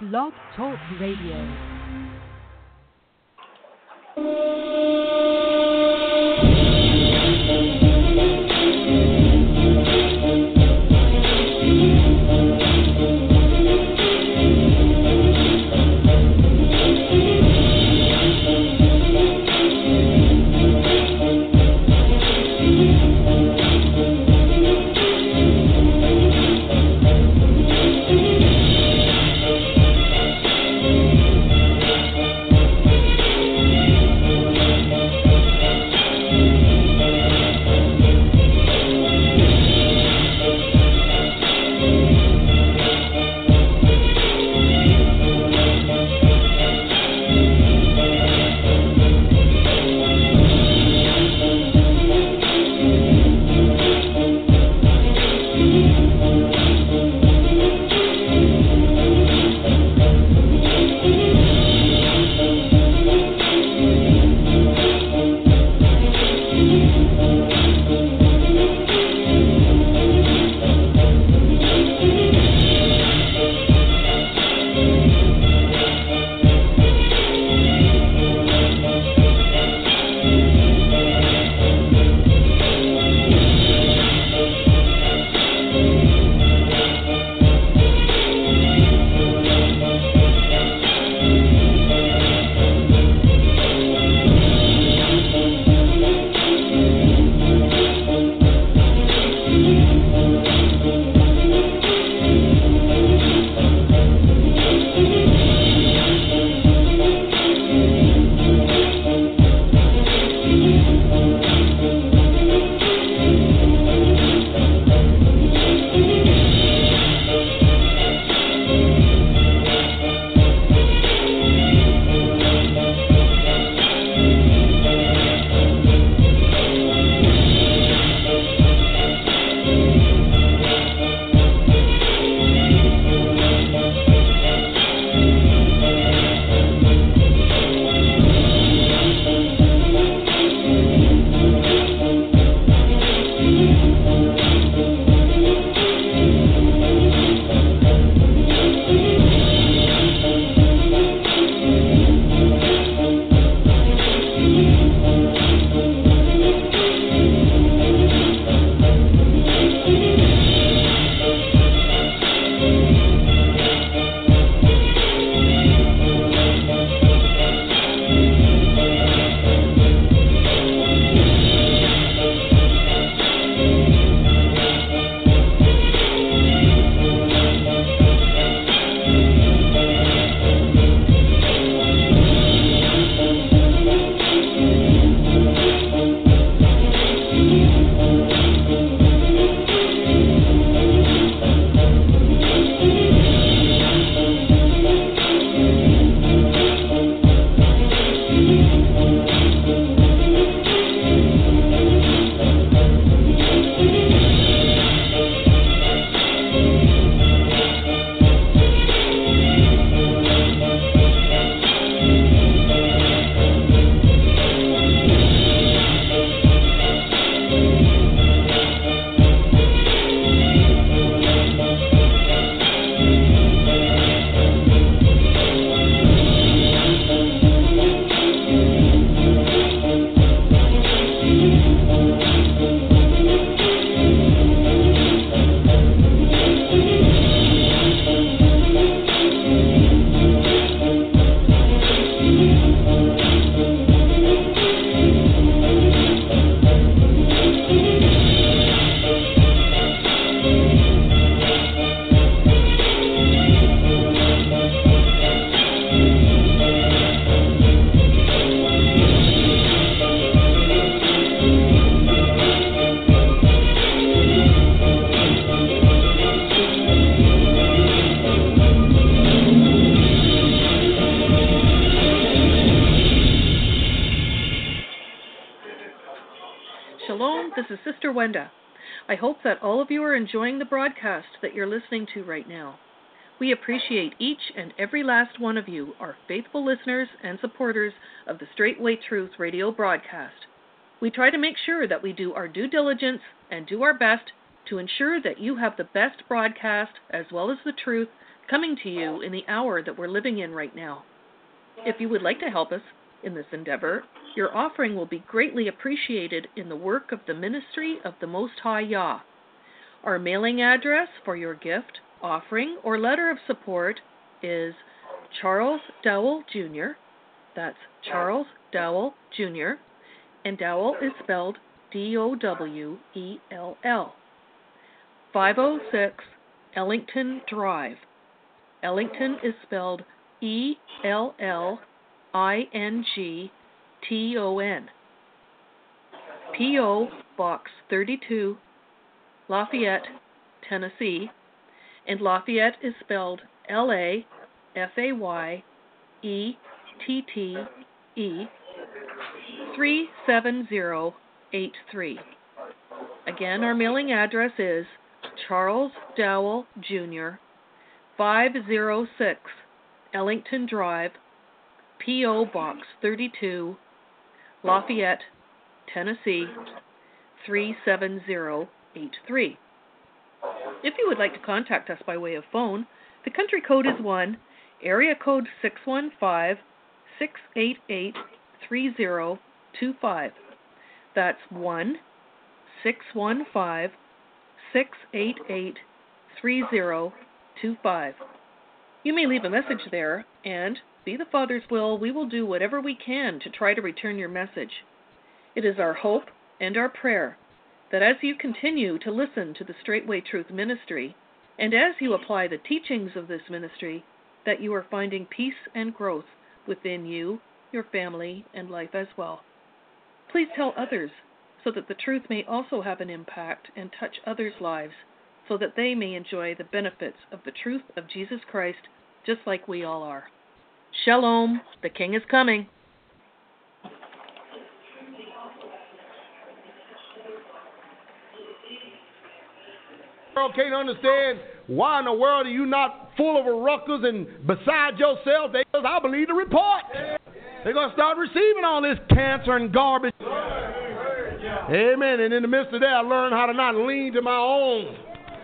Blog Talk Radio. This is Sister Wenda. I hope that all of you are enjoying the broadcast that you're listening to right now. We appreciate each and every last one of you, our faithful listeners and supporters of the Straight Way Truth radio broadcast. We try to make sure that we do our due diligence and do our best to ensure that you have the best broadcast as well as the truth coming to you in the hour that we're living in right now. If you would like to help us in this endeavor, your offering will be greatly appreciated in the work of the ministry of the Most High Yah. Our mailing address for your gift, offering, or letter of support is Charles Dowell Jr. That's Charles Dowell Jr. And Dowell is spelled Dowell. 506 Ellington Drive. Ellington is spelled Ellington. P.O. Box 32, Lafayette, Tennessee. And Lafayette is spelled Lafayette 37083. Again, our mailing address is Charles Dowell Jr., 506 Ellington Drive, P.O. Box 32, Lafayette, Tennessee, 37083. If you would like to contact us by way of phone, the country code is 1, area code 615-688-3025. That's 1-615-688-3025. You may leave a message there, and, be the Father's will, we will do whatever we can to try to return your message. It is our hope and our prayer that as you continue to listen to the Straightway Truth Ministry, and as you apply the teachings of this ministry, that you are finding peace and growth within you, your family, and life as well. Please tell others so that the truth may also have an impact and touch others' lives, so that they may enjoy the benefits of the truth of Jesus Christ just like we all are. Shalom, the King is coming. The world can't understand why in the world are you not full of a ruckus and beside yourself. I believe the report. They're going to start receiving all this cancer and garbage. Amen. And in the midst of that, I learned how to not lean to my own.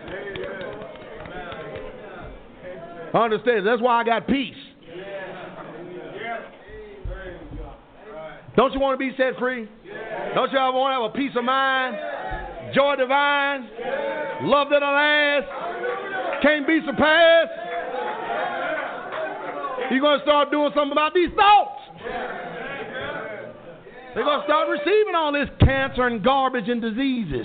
Understand? That's why I got peace. Don't you want to be set free? Don't you ever want to have a peace of mind? Joy divine? Love that'll last? Can't be surpassed? You're going to start doing something about these thoughts. They're going to start receiving all this cancer and garbage and diseases.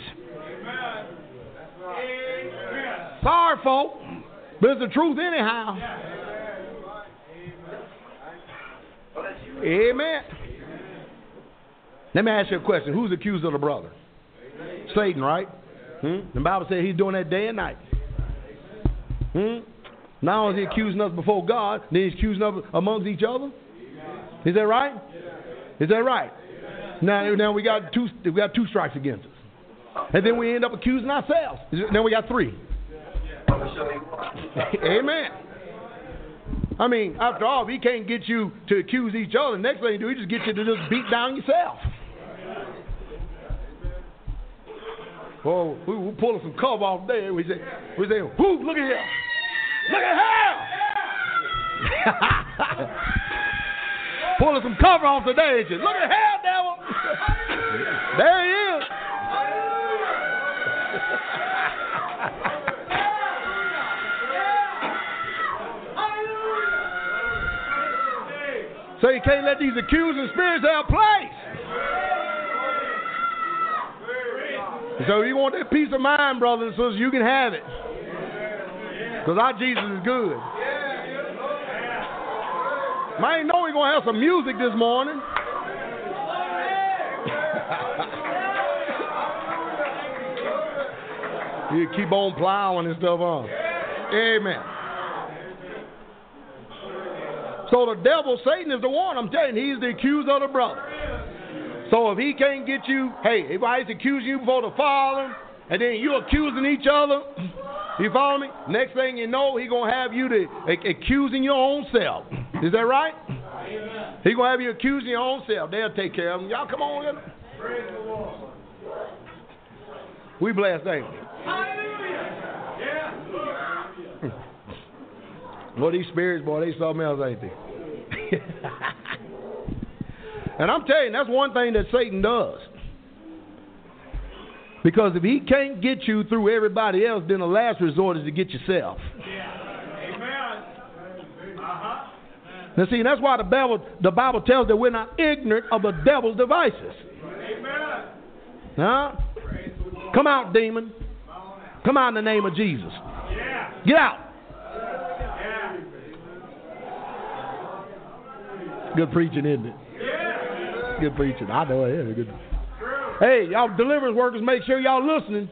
Sorry, folk, but it's the truth anyhow. Amen. Let me ask you a question. Who's accused of the brother? Satan, right? The Bible says he's doing that day and night. Not only is he accusing us before God, then he's accusing us amongst each other. Is that right? Is that right? Now we got two strikes against us, and then we end up accusing ourselves. Now we got 3. Amen. I mean, after all, if he can't get you to accuse each other, the next thing he do, he just get you to just beat down yourself. Oh, we're pulling some cover off there. We say, whoo, look at here. Look at hell. Pulling some cover off today. Just look at hell, devil. There he is. So you can't let these accusing spirits have place. So if you want that peace of mind, brothers and sisters, you can have it. Because our Jesus is good. I ain't know we're going to have some music this morning. You keep on plowing and stuff on. Amen. So the devil, Satan, is the one. I'm telling you, he's the accuser of the brother. So if he can't get you, hey, if I accuse you before the Father, and then you accusing each other, you follow me? Next thing you know, he's going to have you to accusing your own self. Is that right? He's going to have you accusing your own self. They'll take care of him. Y'all come on in. We blessed, ain't we? Well, these spirits, boy, they something else, ain't they? And I'm telling you, that's one thing that Satan does. Because if he can't get you through everybody else, then the last resort is to get yourself. Now, see, that's why the Bible tells that we're not ignorant of the devil's devices. Amen. Huh? Come out, demon. Come out in the name of Jesus. Get out. Good preaching, isn't it? Good preaching. I know it is. Good. Hey, y'all deliverance workers, make sure y'all listening.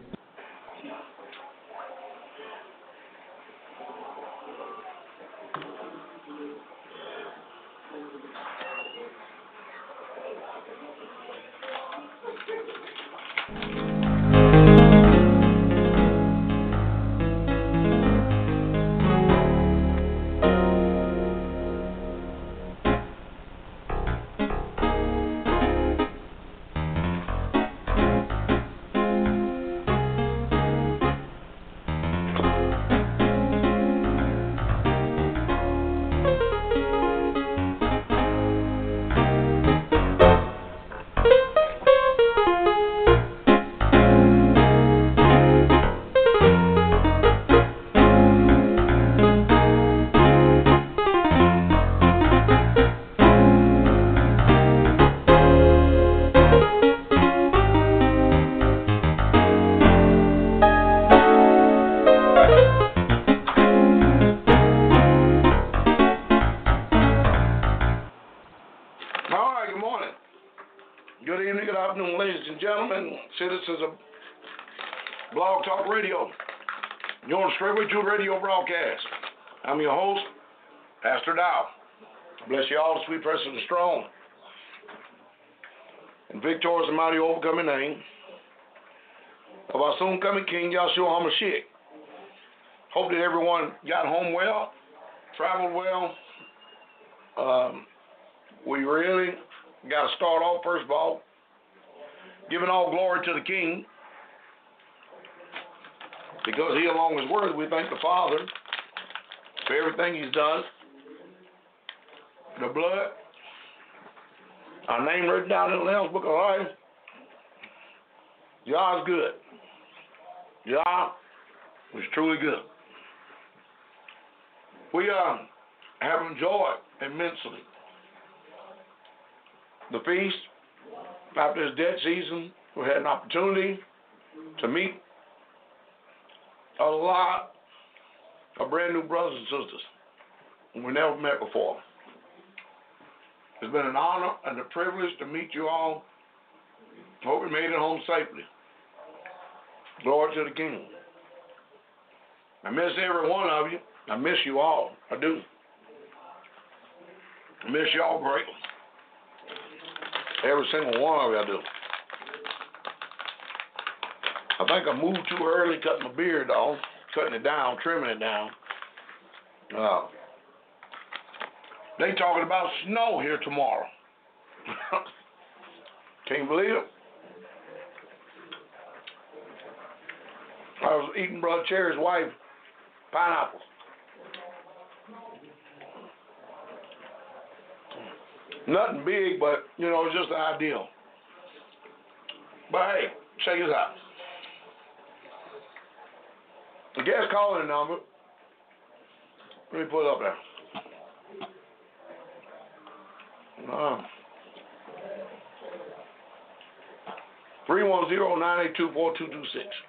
Citizens of Blog Talk Radio. You're on Straightway Truth Radio broadcast. I'm your host, Pastor Dow. Bless you all, the sweet presence of the strong. And victorious and mighty overcoming name of our soon coming King, Yahshua HaMashiach. Hope that everyone got home well, traveled well. We really got to start off, first of all, giving all glory to the King, because he alone is worthy. We thank the Father for everything he's done. The blood, our name written down in the Lamb's Book of Life. Yah is good. Yah is truly good. We have enjoyed immensely the feast. After this dead season, we had an opportunity to meet a lot of brand new brothers and sisters we never met before. It's been an honor and a privilege to meet you all. Hope we made it home safely. Glory to the King. I miss every one of you. I miss you all. I do. I miss you all greatly. Every single one of you I do. I think I moved too early cutting my beard off, cutting it down, trimming it down. They talking about snow here tomorrow. Can't believe it. I was eating Brother Cherry's wife pineapples. Nothing big, but, it's just the ideal. But, hey, check this out. The guest calling number, let me put it up there. 310-982-4226.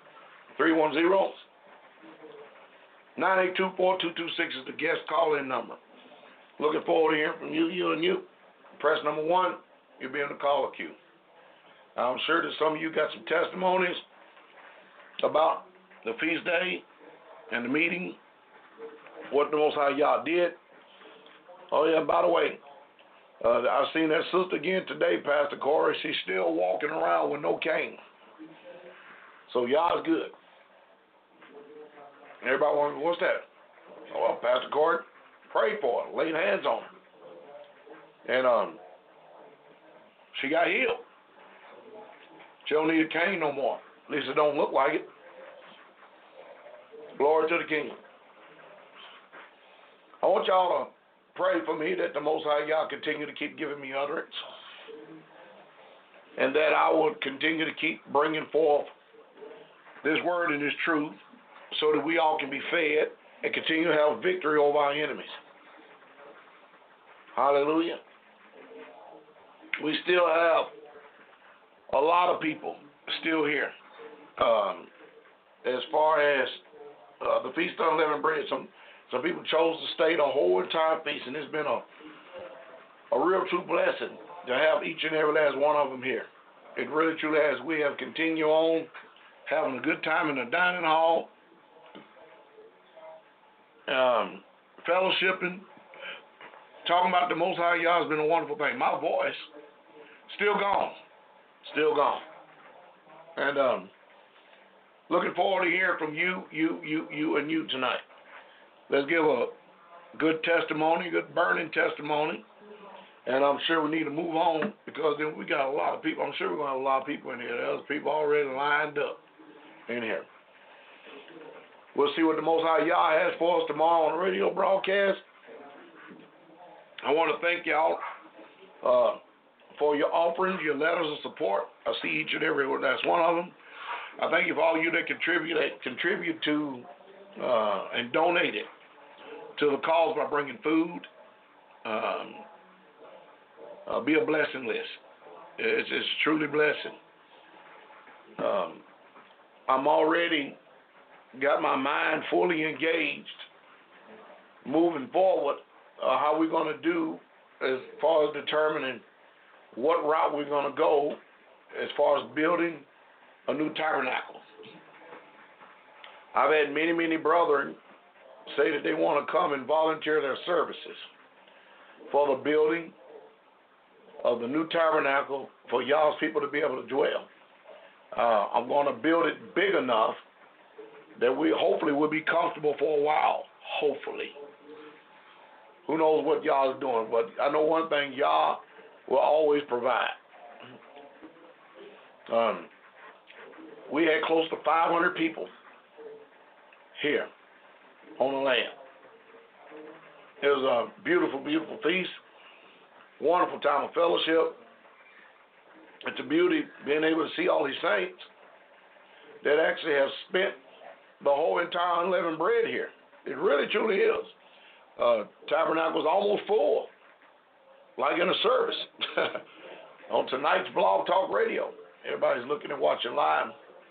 310-982-4226 is the guest call-in number. Looking forward to hearing from you and you. Press number 1, you'll be in the caller queue. I'm sure that some of you got some testimonies about the feast day and the meeting, what the Most High Yah did. Oh, yeah, by the way, I seen that sister again today, Pastor Corey. She's still walking around with no cane. So Yah's good. Everybody wonders, what's that? Oh, well, Pastor Corey prayed for her, laid hands on her. And she got healed. She don't need a cane no more. At least it don't look like it. Glory to the King. I want y'all to pray for me that the Most High y'all continue to keep giving me utterance, and that I will continue to keep bringing forth this word and this truth so that we all can be fed and continue to have victory over our enemies. Hallelujah. We still have a lot of people still here. As far as the Feast of Unleavened Bread, some people chose to stay the whole entire feast, and it's been a real true blessing to have each and every last one of them here. It really truly has. We have continued on having a good time in the dining hall, fellowshipping, talking about the Most High Yah has been a wonderful thing. My voice, still gone. And looking forward to hearing from you tonight. Let's give a good testimony, good burning testimony. And I'm sure we need to move on because then we got a lot of people. I'm sure we're going to have a lot of people in here. There's people already lined up in here. We'll see what the Most High Yah has for us tomorrow on the radio broadcast. I want to thank y'all for your offerings, your letters of support. I see each and every one. That's one of them. I thank you for all you that contribute to and donate it to the cause by bringing food. Be a blessing list. It's truly blessing. I'm already got my mind fully engaged moving forward, how we're going to do as far as determining what route we're going to go as far as building a new tabernacle. I've had many brethren say that they want to come and volunteer their services for the building of the new tabernacle for y'all's people to be able to dwell. I'm going to build it big enough that we hopefully will be comfortable for a while. Hopefully. Who knows what y'all is doing, but I know one thing, y'all will always provide. We had close to 500 people here on the land. It was a beautiful feast, wonderful time of fellowship. It's a beauty being able to see all these saints that actually have spent the whole entire unleavened bread here. It really truly is. Tabernacle's almost full, like in a service. On tonight's Blog Talk Radio, everybody's looking and watching live.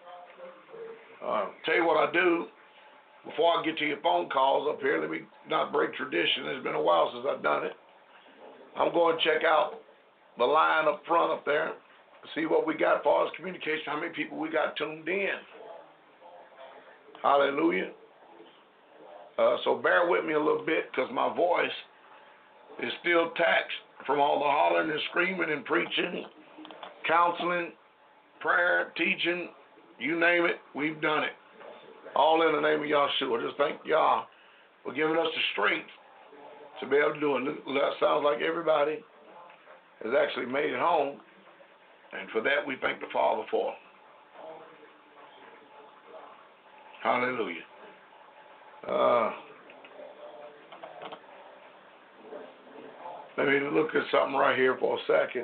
Tell you what I do before I get to your phone calls up here. Let me not break tradition. It's been a while since I've done it. I'm going to check out the line up front up there, see what we got as far as communication, how many people we got tuned in. Hallelujah. So bear with me a little bit because my voice is still taxed from all the hollering and screaming and preaching, counseling, prayer, teaching, you name it, we've done it. All in the name of Yahshua. Just thank Yah for giving us the strength to be able to do it. That sounds like everybody has actually made it home, and for that we thank the Father for. Hallelujah. Let me look at something right here for a second.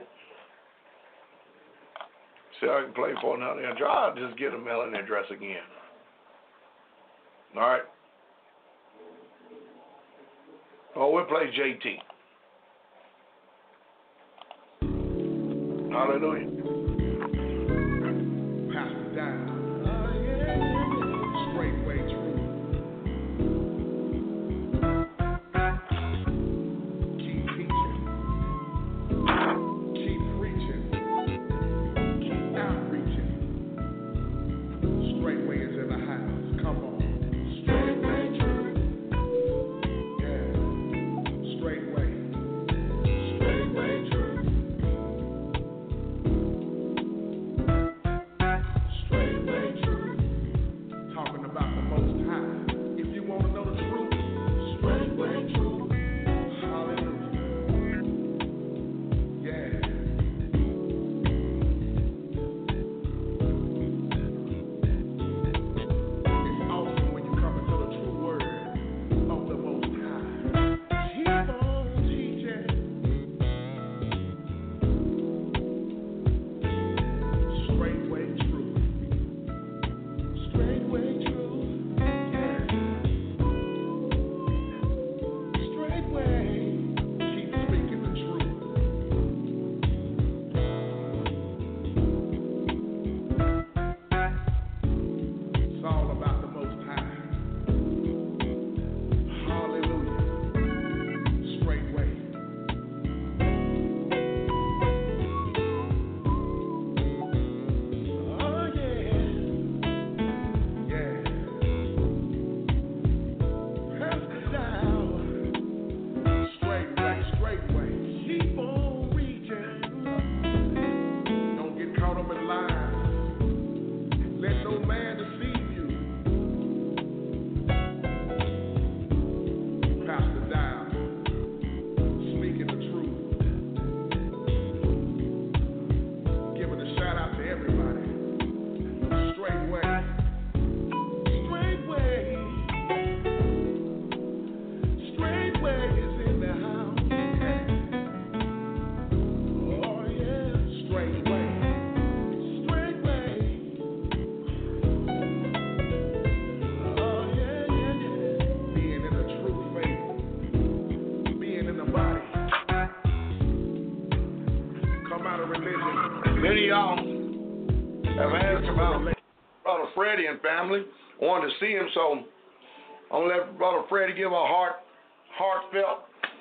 See how I can play for it now. I'll just get a mailing address again. All right. Oh, we'll play JT. Hallelujah. Pass it down. Straight way true. Keep teaching. Keep preaching. Keep outreaching. Straight way is in the house. Come on. Straight way true. Yeah. Straight way. Straight way true. Many of y'all have asked about Brother Freddie and family. Wanted to see him, so I'm going to let Brother Freddie give a heartfelt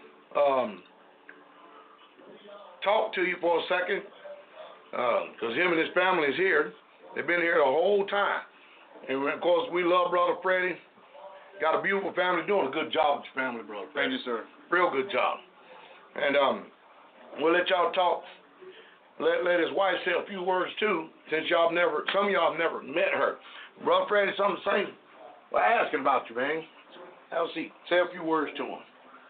talk to you for a second, because him and his family is here. They've been here the whole time. And, of course, we love Brother Freddie. Got a beautiful family, doing a good job with your family, Brother Freddie. Thank you, sir. Real good job. And we'll let y'all talk. Let his wife say a few words, too, since some of y'all have never met her. Brother Freddie, something to say? Well, asking about you, man. Have a seat. Say a few words to him.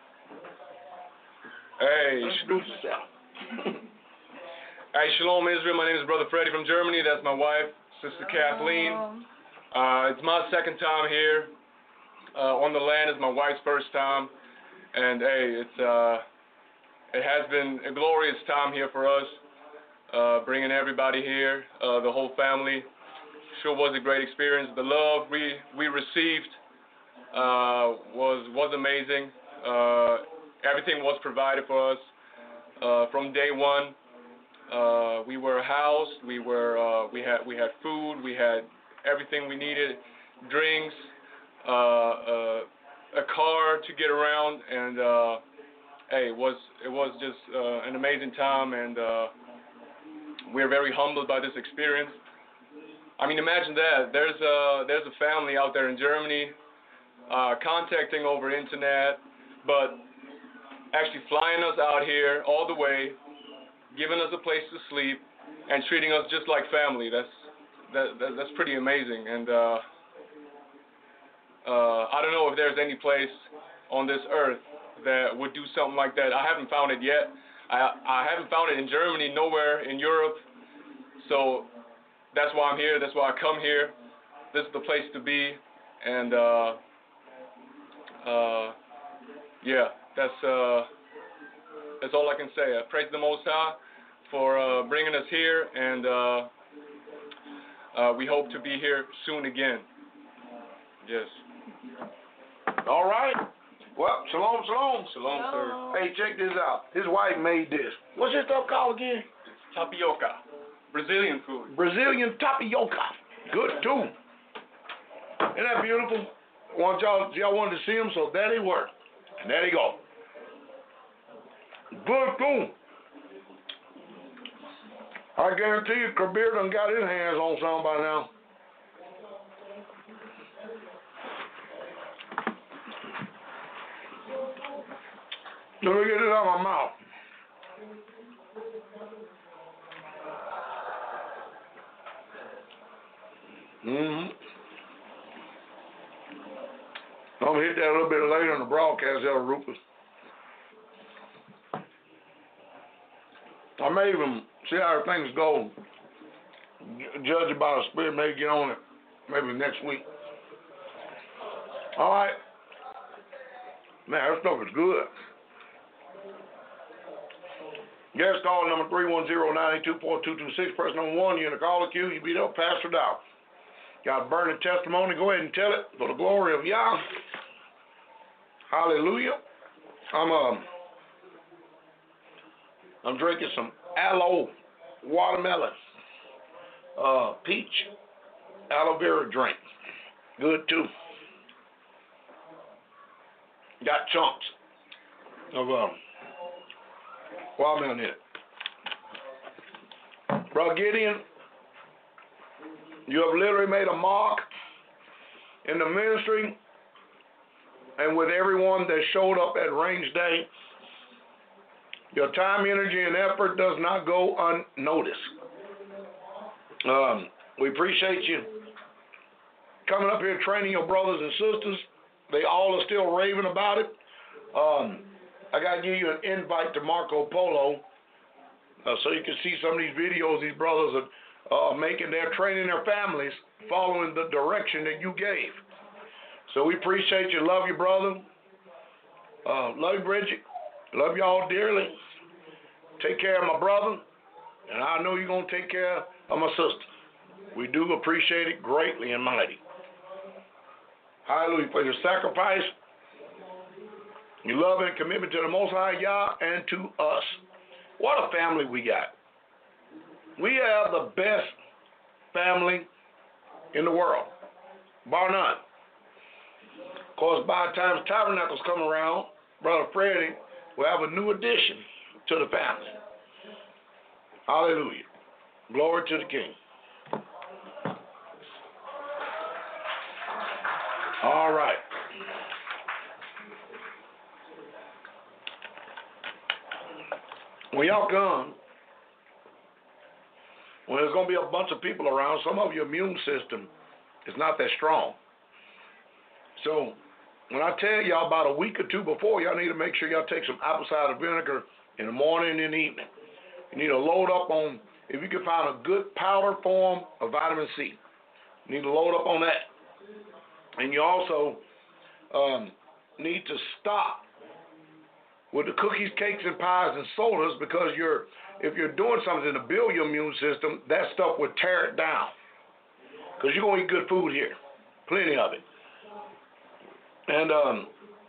Hey, Introduce yourself. hey, Shalom Israel. My name is Brother Freddie from Germany. That's my wife, Sister Kathleen. It's my second time here on the land. It's my wife's first time, and hey, it has been a glorious time here for us, bringing everybody here, the whole family. Sure was a great experience. The love we received was amazing. Everything was provided for us from day one. We were housed. We had food. We had everything we needed, drinks, a car to get around, and hey, it was just an amazing time, and we're very humbled by this experience. I mean, imagine that. There's a family out there in Germany contacting over internet, but actually flying us out here all the way, giving us a place to sleep, and treating us just like family. That's pretty amazing. And I don't know if there's any place on this earth that would do something like that. I haven't found it yet. I haven't found it in Germany, nowhere in Europe. So that's why I'm here. That's why I come here. This is the place to be. And yeah, that's all I can say. I praise the Most High for bringing us here, and we hope to be here soon again. Yes. All right. Well, shalom, shalom. Shalom, sir. Hey, check this out. His wife made this. What's this stuff called again? Tapioca. Brazilian food. Brazilian tapioca. Good, too. Isn't that beautiful? Y'all wanted to see him, so there they were. And there they go. Good, too. I guarantee you, Kabir done got his hands on some by now. Let me get it out of my mouth. I'm going to hit that a little bit later in the broadcast, El Rufus. I may even see how things go, judge it by the Spirit, maybe get on it maybe next week. All right. Man, that stuff is good. Guest call number 310-982-4226. Press number 1. You're in the caller queue. You beat up Pastor Dow. Got a burning testimony. Go ahead and tell it for the glory of Yah. Hallelujah. I'm drinking some aloe watermelon, peach aloe vera drink. Good too. Got chunks of watermelon in it. Brother Gideon, you have literally made a mark in the ministry and with everyone that showed up at Range Day. Your time, energy, and effort does not go unnoticed. We appreciate you coming up here training your brothers and sisters. They all are still raving about it. I got to give you an invite to Marco Polo so you can see some of these videos these brothers are making. They're training their families following the direction that you gave. So we appreciate you. Love you, brother. Love you, Bridget. Love y'all dearly. Take care of my brother, and I know you're going to take care of my sister. We do appreciate it greatly and mighty. Hallelujah for your sacrifice, your love and commitment to the Most High Yah and to us. What a family we got. We have the best family in the world, bar none. Of course, by the time Tabernacles come around, Brother Freddie will have a new addition to the family. Hallelujah. Glory to the King. All right. When y'all come, when there's going to be a bunch of people around, some of your immune system is not that strong. So when I tell y'all about a week or two before, y'all need to make sure y'all take some apple cider vinegar in the morning and in the evening. You need to load up on, if you can find a good powder form of vitamin C, you need to load up on that. And you also need to stop with the cookies, cakes, and pies and sodas, because if you're doing something to build your immune system, that stuff would tear it down. Because you're going to eat good food here, plenty of it. And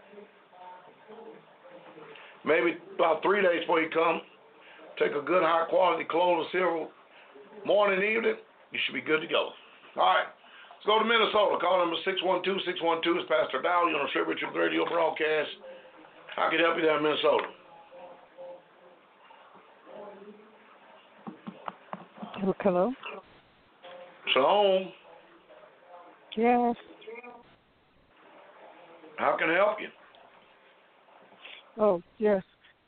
maybe about 3 days before you come, take a good high quality clove of cereal, morning and evening, you should be good to go. All right, let's go to Minnesota. Call number 612-612 is Pastor Dowell. You're on a Straight Richard Radio broadcast. I can help you there in Minnesota. Hello? Shalom. Yes. How can I help you? Oh, yes.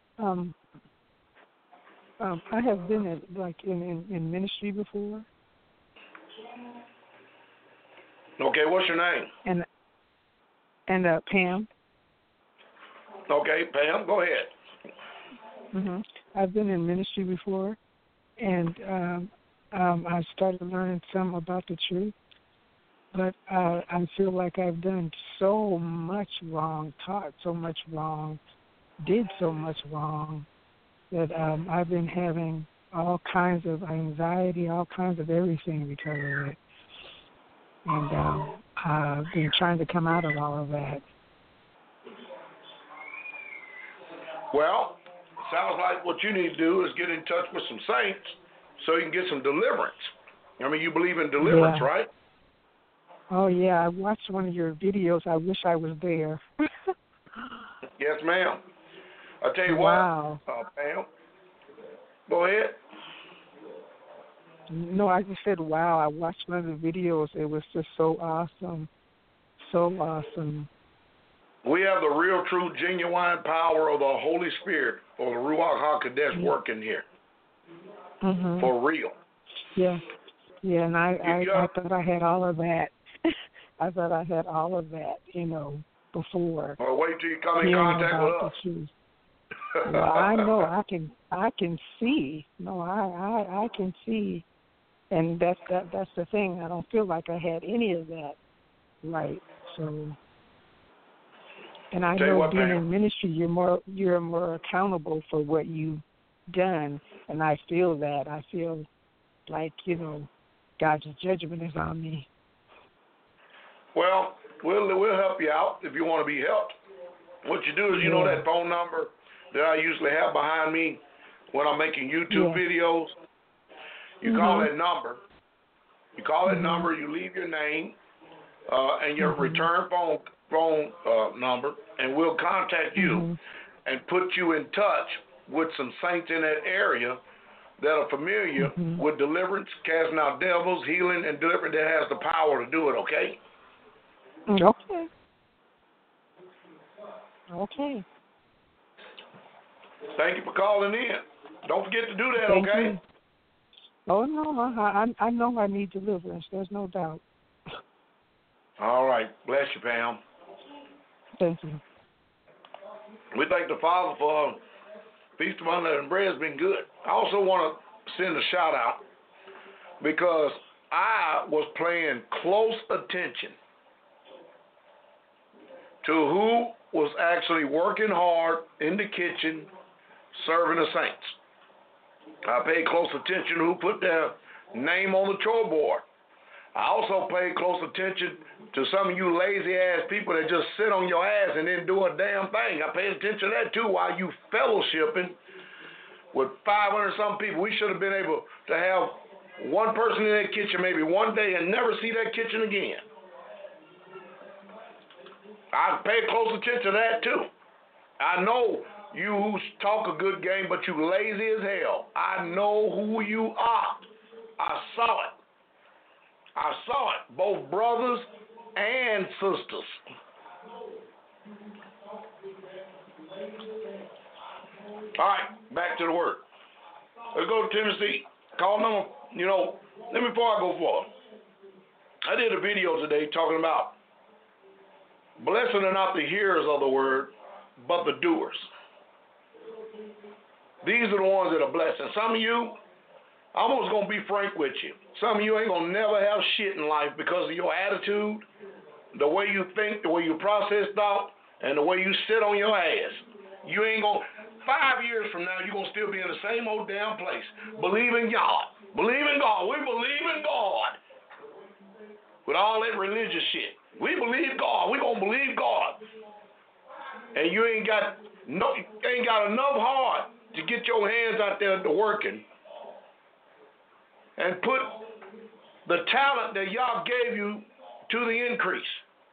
I have been in ministry before. Okay, what's your name? And Pam. Okay, Pam, go ahead. Mhm. I've been in ministry before, and I started learning some about the truth. But I feel like I've done so much wrong, taught so much wrong, did so much wrong, that I've been having all kinds of anxiety, all kinds of everything because of it. And I've been trying to come out of all of that. Well, sounds like what you need to do is get in touch with some saints so you can get some deliverance. I mean, you believe in deliverance, Yeah. right? Oh, yeah, I watched one of your videos. I wish I was there. Yes, ma'am. I'll tell you Wow. what, Pam, go ahead. No, I just said, wow, I watched one of the videos. It was just so awesome. So awesome. We have the real, true, genuine power of the Holy Spirit or the Ruach HaKodesh working here. Mm-hmm. For real. Yeah. Yeah, and I thought I had all of that. I thought I had all of that, before. Well, wait till you come in contact with us. Well, I know I can see. No, I can see, and that's the thing. I don't feel like I had any of that, right? So, and I know being in ministry, you're more accountable for what you've done, and I feel that. I feel like God's judgment is on me. Well, we'll help you out if you want to be helped. What you do is, you know that phone number that I usually have behind me when I'm making YouTube videos? You call that number. You call that number, you leave your name and your return phone number, and we'll contact you and put you in touch with some saints in that area that are familiar with deliverance, casting out devils, healing, and deliverance, that has the power to do it, okay? Okay. Okay. Thank you for calling in. Don't forget to do that, Thank okay? you. Oh, no, I know I need deliverance. There's no doubt. All right. Bless you, Pam. Thank you. We thank the Father for Feast of Unleavened Bread. Has been good. I also want to send a shout out because I was paying close attention to who was actually working hard in the kitchen serving the saints. I paid close attention to who put their name on the chore board. I also paid close attention to some of you lazy ass people that just sit on your ass and didn't do a damn thing. I paid attention to that too while you fellowshipping with 500 some people. We should have been able to have one person in that kitchen maybe one day and never see that kitchen again. I pay close attention to that too. I know you who talk a good game, but you lazy as hell. I know who you are. I saw it. I saw it, both brothers and sisters. All right, back to the word. Let's go to Tennessee. Call number, before I go forward, I did a video today talking about blessed are not the hearers of the word, but the doers. These are the ones that are blessed. And some of you, I'm almost going to be frank with you. Some of you ain't going to never have shit in life because of your attitude, the way you think, the way you process thought, and the way you sit on your ass. You ain't going to, 5 years from now, you're going to still be in the same old damn place. Believe in God. Believe in God. We believe in God. With all that religious shit. We believe God. We going to believe God. And you ain't got enough heart to get your hands out there to working and put the talent that y'all gave you to the increase.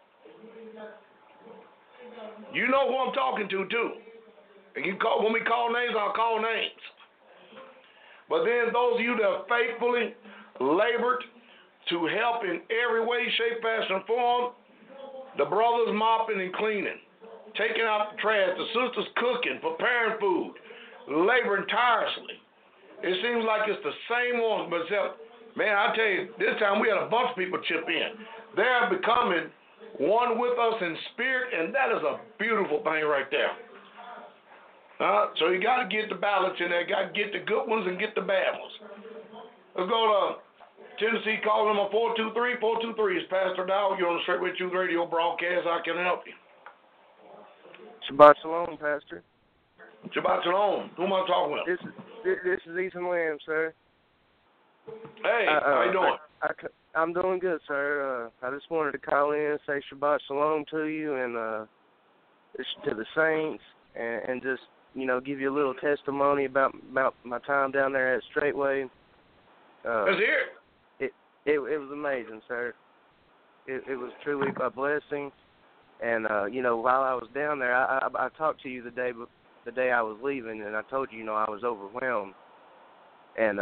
You know who I'm talking to too. And when we call names, I'll call names. But then those of you that have faithfully labored to help in every way, shape, fashion, and form, the brothers mopping and cleaning, taking out the trash, the sisters cooking, preparing food, laboring tirelessly. It seems like it's the same ones, but except, man, I tell you, this time we had a bunch of people chip in. They're becoming one with us in spirit, and that is a beautiful thing right there. So you got to get the balance in there. Got to get the good ones and get the bad ones. Let's go to Tennessee, call number 423. 423 is Pastor Dow. You're on the Straightway Truth Radio broadcast. I can help you. Shabbat Shalom, Pastor. Shabbat Shalom. Who am I talking with? This is Ethan Lamb, sir. Hey, how you doing? I'm doing good, sir. I just wanted to call in and say Shabbat Shalom to you and to the saints and just, give you a little testimony about my time down there at Straightway. Let's hear it. It was amazing, sir. It was truly a blessing. And, while I was down there, I talked to you the day I was leaving, and I told you, I was overwhelmed. And,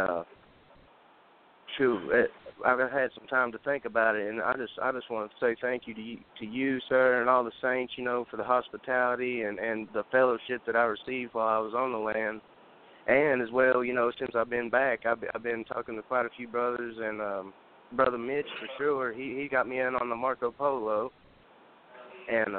I've had some time to think about it, and I just want to say thank you to you, sir, and all the saints, for the hospitality and the fellowship that I received while I was on the land. And as well, since I've been back, I've been talking to quite a few brothers, and Brother Mitch, for sure, he got me in on the Marco Polo. And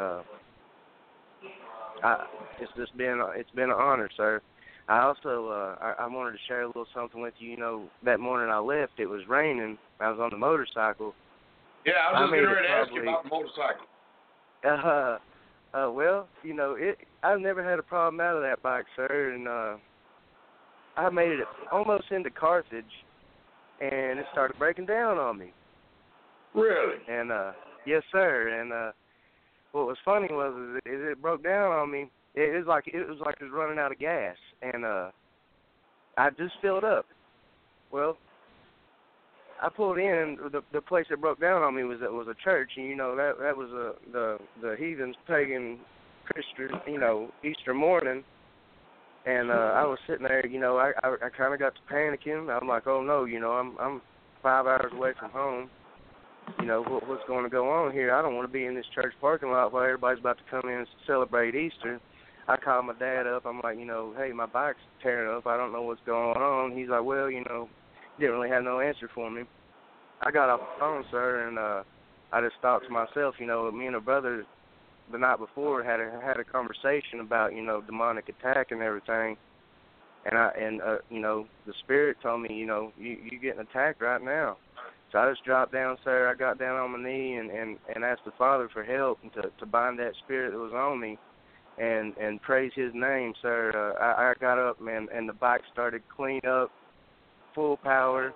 it's been an honor, sir. I also I wanted to share a little something with you. That morning I left, it was raining. I was on the motorcycle. Yeah, I was just getting ready to ask you about the motorcycle. Well, I've never had a problem out of that bike, sir, and I made it almost into Carthage, and it started breaking down on me. Really? And yes, sir. And what was funny was it broke down on me. It was like it was running out of gas, and I just filled up. Well, I pulled in. The place that broke down on me was a church, and that was the heathens' pagan Christian, Easter morning. And I was sitting there, I kind of got to panicking. I'm like, oh no, I'm 5 hours away from home. What's going to go on here? I don't want to be in this church parking lot while everybody's about to come in and celebrate Easter. I called my dad up. I'm like, hey, my bike's tearing up. I don't know what's going on. He's like, well, didn't really have no answer for me. I got off the phone, sir, and I just thought to myself, me and a brother the night before had a conversation about, demonic attack and everything. And the spirit told me, you're getting attacked right now. So I just dropped down, sir. I got down on my knee and asked the Father for help and to bind that spirit that was on me and praise His name, sir. I got up, man, and the bike started clean up, full power,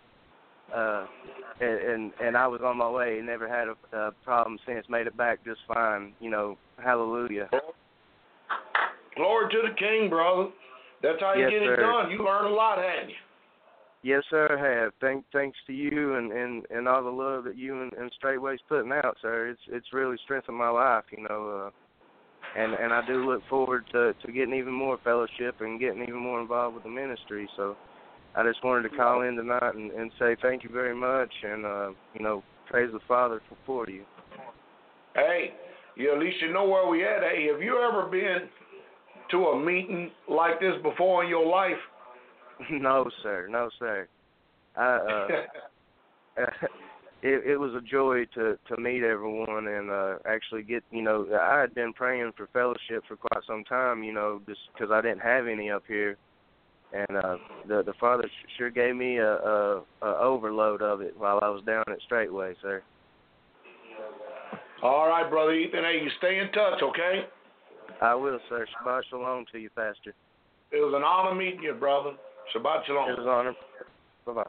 and I was on my way. Never had a problem since. Made it back just fine. Hallelujah. Glory to the King, brother. That's how you Yes, get sir. it done. You learn a lot, haven't you? Yes, sir, I have. Thanks to you and all the love that you and Straightway's putting out, sir. It's really strengthened my life, you know. And I do look forward to getting even more fellowship and getting even more involved with the ministry. So I just wanted to call in tonight and say thank you very much, and you know, praise the Father for you. Hey, at least you know where we at. Hey, have you ever been to a meeting like this before in your life? No, sir. It was a joy to meet everyone and actually get, you know, I had been praying for fellowship for quite some time, you know, just because I didn't have any up here, and the Father sure gave me a overload of it while I was down at Straightway, sir. All right, Brother Ethan. Hey, you stay in touch, okay? I will, sir. Shabbat shalom to you, Pastor. It was an honor meeting you, brother. Shabbat shalom. It was an honor. Bye-bye.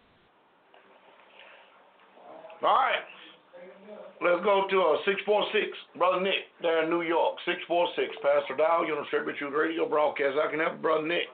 All right. Let's go to 646. Brother Nick there in New York. 646. Pastor Dow, you're on Straight Truth Radio broadcast. I can help you, Brother Nick.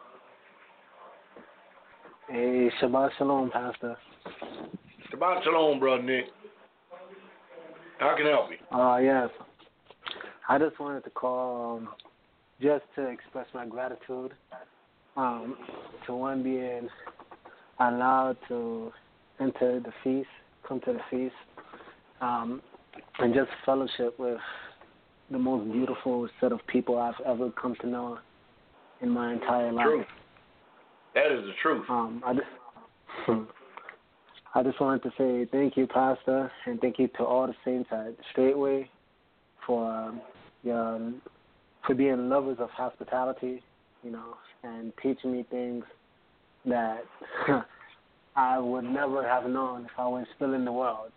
Hey, Shabbat Shalom, Pastor. Shabbat Shalom, Brother Nick. How can I help you? Yes. I just wanted to call just to express my gratitude to one being allowed to enter the feast, come to the feast, and just fellowship with the most beautiful set of people I've ever come to know in my entire life. Truth. That is the truth. I just wanted to say thank you, Pastor, and thank you to all the saints at Straightway for being lovers of hospitality, you know, and teaching me things that I would never have known if I was still in the world.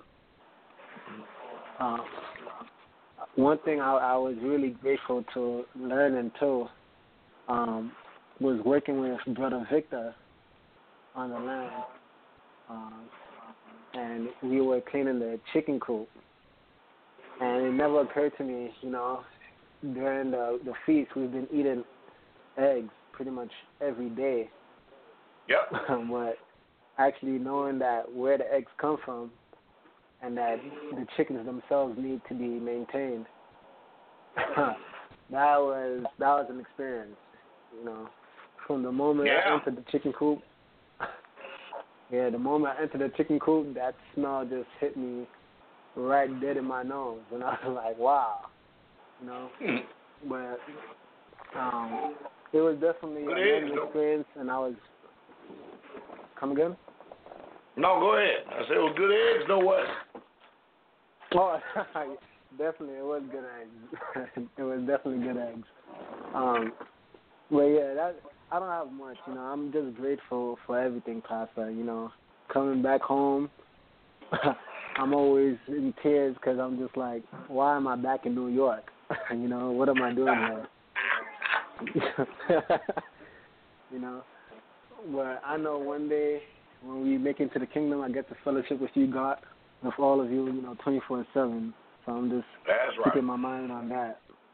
One thing I was really grateful to learning too was working with Brother Victor on the land. And we were cleaning the chicken coop. And it never occurred to me, you know, during the feast, we've been eating eggs pretty much every day. Yep. But actually knowing that where the eggs come from and that the chickens themselves need to be maintained, that was an experience, you know. From the moment I entered the chicken coop, the moment I entered the chicken coop, that smell just hit me right dead in my nose, and I was like, wow, you know. But it was definitely a learning experience, and I was. Come again? No, go ahead. I said it was good eggs. No what? Oh, definitely, it was good eggs. It was definitely good eggs. But yeah, I don't have much, you know. I'm just grateful for everything, Pastor. You know, coming back home, I'm always in tears because I'm just like, why am I back in New York? You know, what am I doing here? You know, but I know one day when we make it to the kingdom, I get to fellowship with you, God, with all of you, you know, 24/7. So I'm just keeping my mind on that.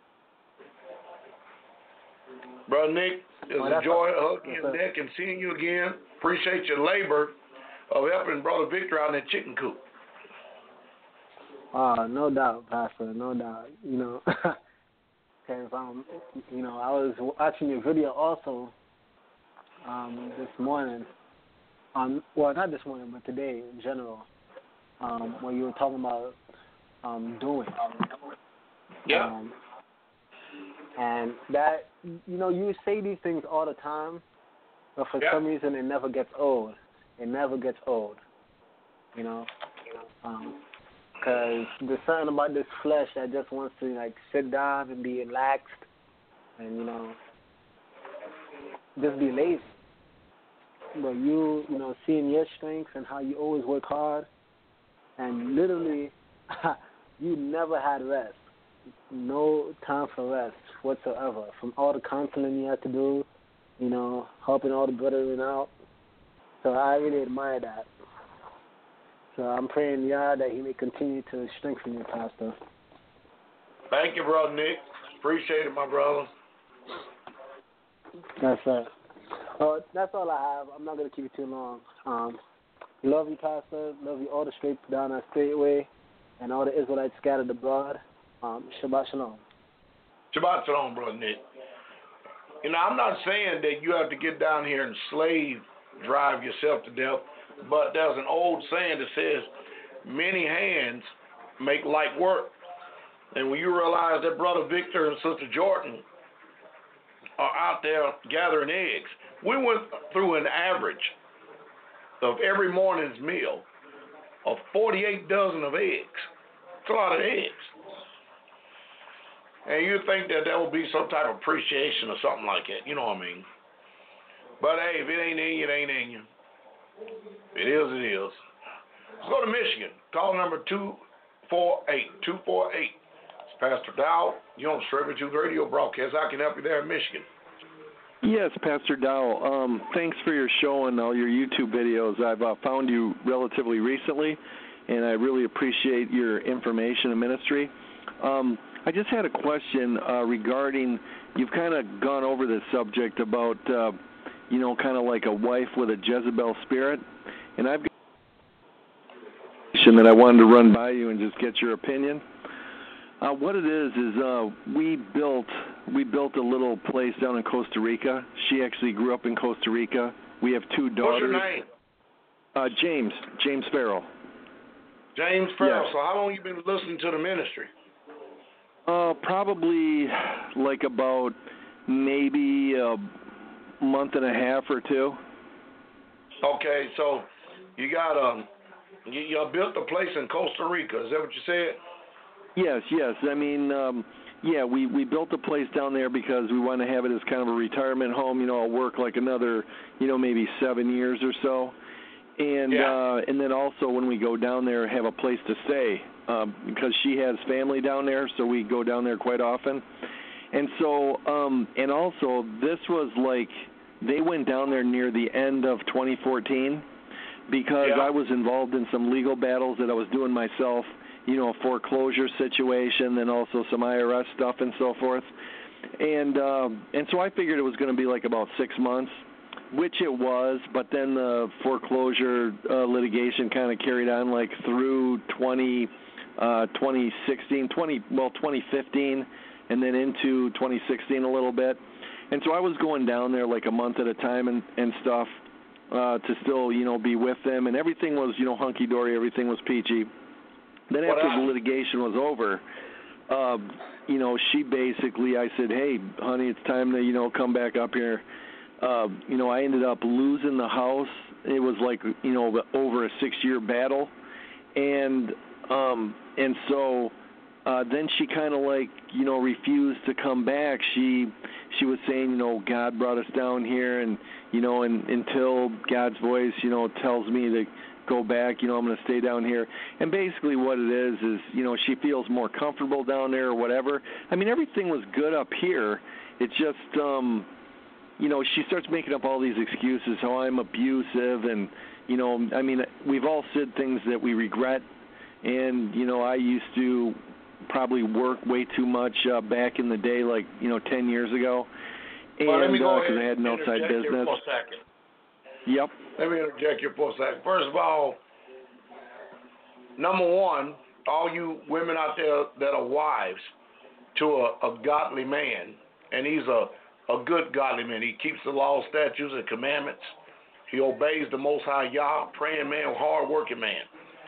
Brother Nick, it's a joy hugging your neck and seeing you again. Appreciate your labor of helping Brother Victor out in that chicken coop. No doubt, Pastor, no doubt. You know, because you know, I was watching your video also this morning. Well, not this morning, but today in general, where you were talking about doing. Yeah. And that, you know, you say these things all the time, but for some reason it never gets old. It never gets old, you know, because there's something about this flesh that just wants to, like, sit down and be relaxed and, you know, just be lazy. But you know, seeing your strengths and how you always work hard, and literally you never had rest. No time for rest whatsoever. From all the counseling you had to do, you know, helping all the brethren out. So I really admire that. So I'm praying, Yah, that He may continue to strengthen you, Pastor. Thank you, Brother Nick. Appreciate it, my brother. That's right. That's all I have. I'm not going to keep it too long. Love you, Pastor. Love you all the straight down that straight way, and all the Israelites scattered abroad. Shabbat shalom. Shabbat shalom, Brother Nick. You know, I'm not saying that you have to get down here and slave drive yourself to death, but there's an old saying that says, many hands make light work. And when you realize that Brother Victor and Sister Jordan are out there gathering eggs, we went through an average of every morning's meal of 48 dozen of eggs. It's a lot of eggs. And you think that there will be some type of appreciation or something like that, you know what I mean? But hey, if it ain't in you, it ain't in you. It is, it is. Let's go to Michigan. Call number 248. It's Pastor Dow. You're on Straight Truth Radio broadcast. I can help you there in Michigan. Yes, Pastor Dow. Thanks for your show and all your YouTube videos. I've found you relatively recently, and I really appreciate your information and ministry. I just had a question regarding, you've kind of gone over this subject about, kind of like a wife with a Jezebel spirit, and I've got a question that I wanted to run by you and just get your opinion. What it is we built a little place down in Costa Rica. She actually grew up in Costa Rica. We have 2 daughters. What's your name? James Farrell. James Farrell. Yes. So how long you been listening to the ministry? Probably like about maybe a month and a half or 2. Okay, so you got you built a place in Costa Rica. Is that what you said? Yes. I mean, we built a place down there because we want to have it as kind of a retirement home. I'll work like another, maybe 7 years or so. And then also when we go down there, have a place to stay because she has family down there, so we go down there quite often. And so, and also this was like, they went down there near the end of 2014 because I was involved in some legal battles that I was doing myself, a foreclosure situation, then also some IRS stuff and so forth. And so I figured it was going to be like about 6 months, which it was, but then the foreclosure litigation kind of carried on like through 2015, and then into 2016 a little bit. And so I was going down there like a month at a time and stuff to still, be with them, and everything was, hunky-dory, everything was peachy. Then after the litigation was over, she basically, I said, hey, honey, it's time to, come back up here. I ended up losing the house. It was like, over a 6-year battle. And so then she kind of like, refused to come back. She was saying, God brought us down here, and, and until God's voice, tells me to go back, I'm going to stay down here. And basically what it is, she feels more comfortable down there or whatever. I mean, everything was good up here. It's just, she starts making up all these excuses, how I'm abusive, and, we've all said things that we regret. And, I used to probably work way too much back in the day, like, 10 years ago. And because I had an outside business. Yep. Let me interject you for a second. First of all, number one, all you women out there that are wives to a godly man, and he's a good godly man. He keeps the law, statutes, and commandments. He obeys the Most High Yah, praying man, hard-working man.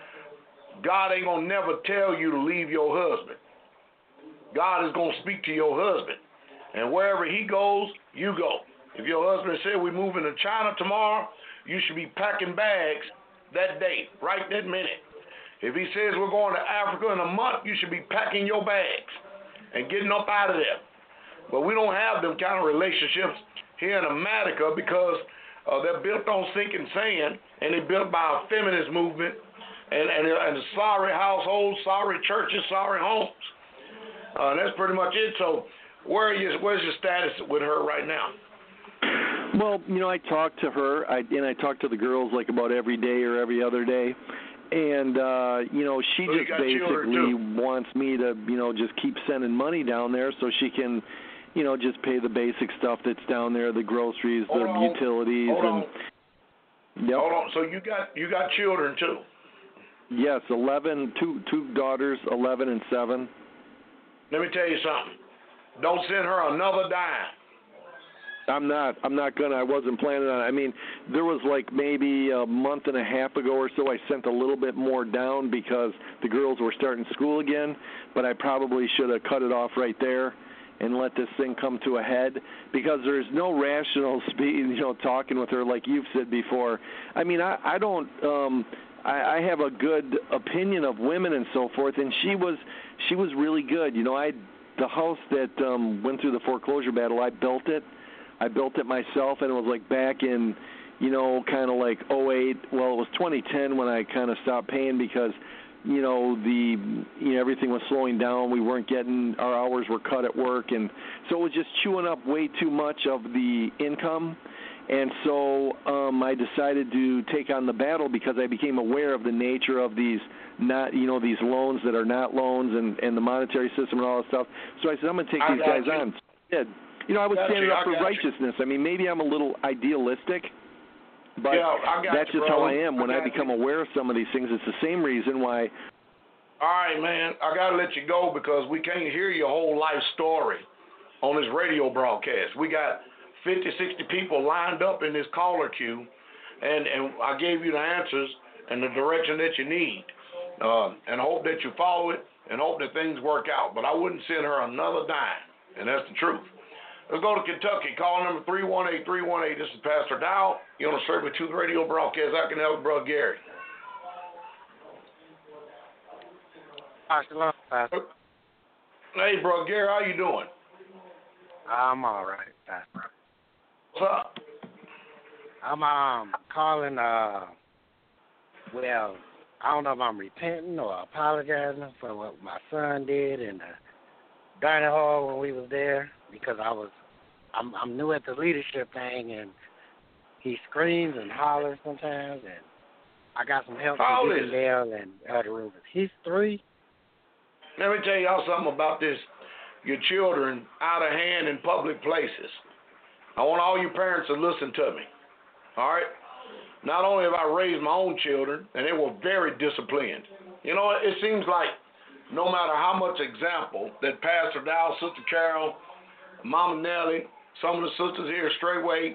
God ain't going to never tell you to leave your husband. God is going to speak to your husband. And wherever he goes, you go. If your husband said we're moving to China tomorrow, you should be packing bags that day, right that minute. If he says we're going to Africa in a month, you should be packing your bags and getting up out of there. But we don't have them kind of relationships here in America because they're built on sinking sand, and they're built by a feminist movement and sorry households, sorry churches, sorry homes. That's pretty much it. So where's your status with her right now? Well, I talk to her, and I talk to the girls like about every day or every other day. And, she just basically wants me to, just keep sending money down there so she can, just pay the basic stuff that's down there, the groceries, utilities, Hold and yep. Hold on. So you got children too? Yes, 11, two daughters, 11 and 7. Let me tell you something. Don't send her another dime. I'm not gonna. I wasn't planning on it. I mean, there was like maybe a month and a half ago or so I sent a little bit more down because the girls were starting school again, but I probably should have cut it off right there and let this thing come to a head, because there's no rational talking with her like you've said before. I mean, I don't I have a good opinion of women and so forth, and she was really good. The house that went through the foreclosure battle, I built it. I built it myself, and it was like back in, kind of like 2008. Well, it was 2010 when I kind of stopped paying because, everything was slowing down. We weren't getting, our hours were cut at work, and so it was just chewing up way too much of the income. And so I decided to take on the battle because I became aware of the nature of these these loans that are not loans and the monetary system and all that stuff. So I said, I'm going to take these guys on. So I did. I was standing up for righteousness. I mean, maybe I'm a little idealistic, but that's just how I am. When I become aware of some of these things, it's the same reason why. All right, man, I got to let you go because we can't hear your whole life story on this radio broadcast. We got 50, 60 people lined up in this caller queue, and I gave you the answers and the direction that you need, and hope that you follow it and hope that things work out. But I wouldn't send her another dime, and that's the truth. Let's go to Kentucky. Call number 318-318. This is Pastor Dow. You're on the Straight with Truth radio broadcast. I can help Brother Gary. Pastor. Hey, Brother Gary, how you doing? I'm all right, Pastor. What's up? I'm calling, well, I don't know if I'm repenting or apologizing for what my son did in the dining hall when we was there, because I'm new at the leadership thing, and he screams and hollers sometimes, and I got some help from Deacon Dale and Elder Rubens. He's 3. Let me tell y'all something about this, your children out of hand in public places. I want all you parents to listen to me, all right? Not only have I raised my own children, and they were very disciplined. It seems like no matter how much example that Pastor Dow, Sister Carol, Mama Nellie, some of the sisters here, Straightway,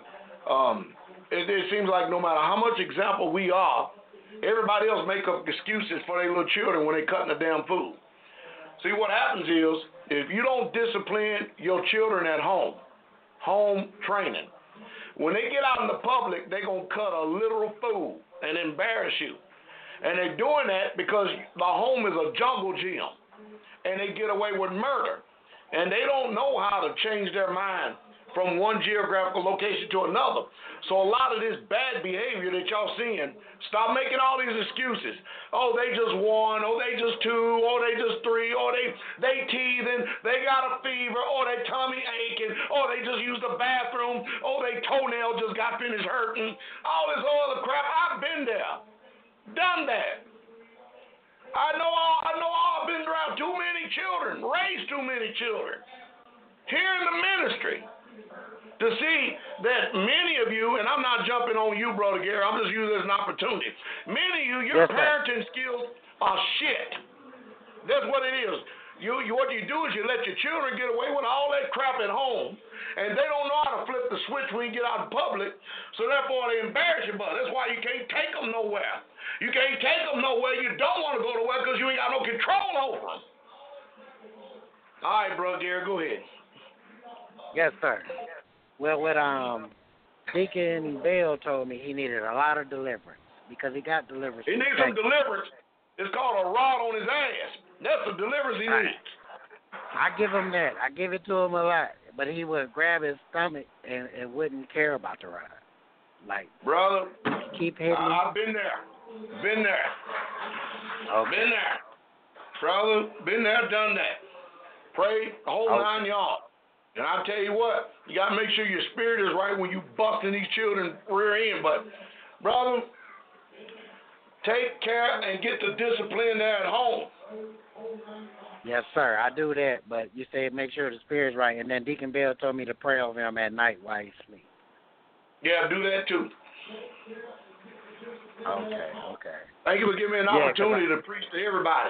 it seems like no matter how much example we are, everybody else make up excuses for their little children when they cutting the damn food. See, what happens is, if you don't discipline your children at home training, when they get out in the public, they're going to cut a literal fool and embarrass you. And they're doing that because the home is a jungle gym, and they get away with murder. And they don't know how to change their mind from one geographical location to another. So a lot of this bad behavior that y'all seeing, stop making all these excuses. Oh, they just 1, oh, they just 2, oh, they just 3, oh, they teething, they got a fever, oh, they tummy aching, oh, they just used the bathroom, oh, they toenail just got finished hurting. All this other crap, I've been there, done that. I know I've been around too many children, raised too many children here in the ministry to see that many of you, and I'm not jumping on you, Brother Gary, I'm just using it as an opportunity. Many of you, your parenting skills are shit. That's what it is. What you do is you let your children get away with all that crap at home, and they don't know how to flip the switch when you get out in public, so therefore they embarrass you, but that's why you can't take them nowhere. You can't take them nowhere you don't want to go nowhere because you ain't got no control over them. All right, Brother Gary, go ahead. Yes, sir. Well, what Deacon Bell told me, he needed a lot of deliverance because he got deliverance. He needs some deliverance. It's called a rod on his ass. That's the deliverance he needs. I give him that. I give it to him a lot, but he would grab his stomach and wouldn't care about the rod. Like, brother, keep hitting me. I've been there. Been there. Okay. Been there. Brother, been there, done that. Pray the whole 9 yards. And I tell you what, you got to make sure your spirit is right when you busting these children rear end. But, brother, take care and get the discipline there at home. Yes, sir. I do that, but you said make sure the spirit's right. And then Deacon Bell told me to pray over him at night while he sleeps. Yeah, do that too. Okay. Thank you for giving me an opportunity to preach to everybody.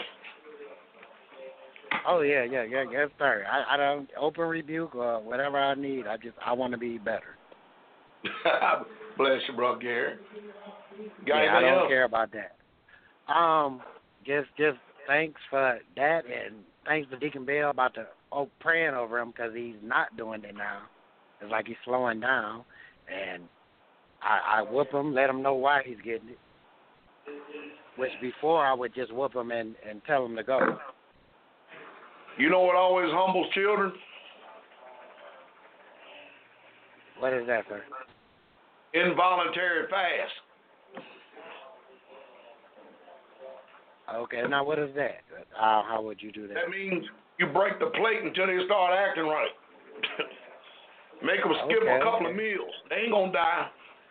Oh, yeah, yes, sir. I don't open rebuke or whatever I need. I want to be better. Bless you, bro, Gary. I don't care about that. Just thanks for that, and thanks to Deacon Bell about praying over him because he's not doing it now. It's like he's slowing down, and I whoop him, let him know why he's getting it. Which before I would just whoop him and tell him to go. You know what always humbles children? What is that, sir? Involuntary fast. Okay, now what is that? How would you do that? That means you break the plate until they start acting right. Make them skip a couple of meals. They ain't gonna die.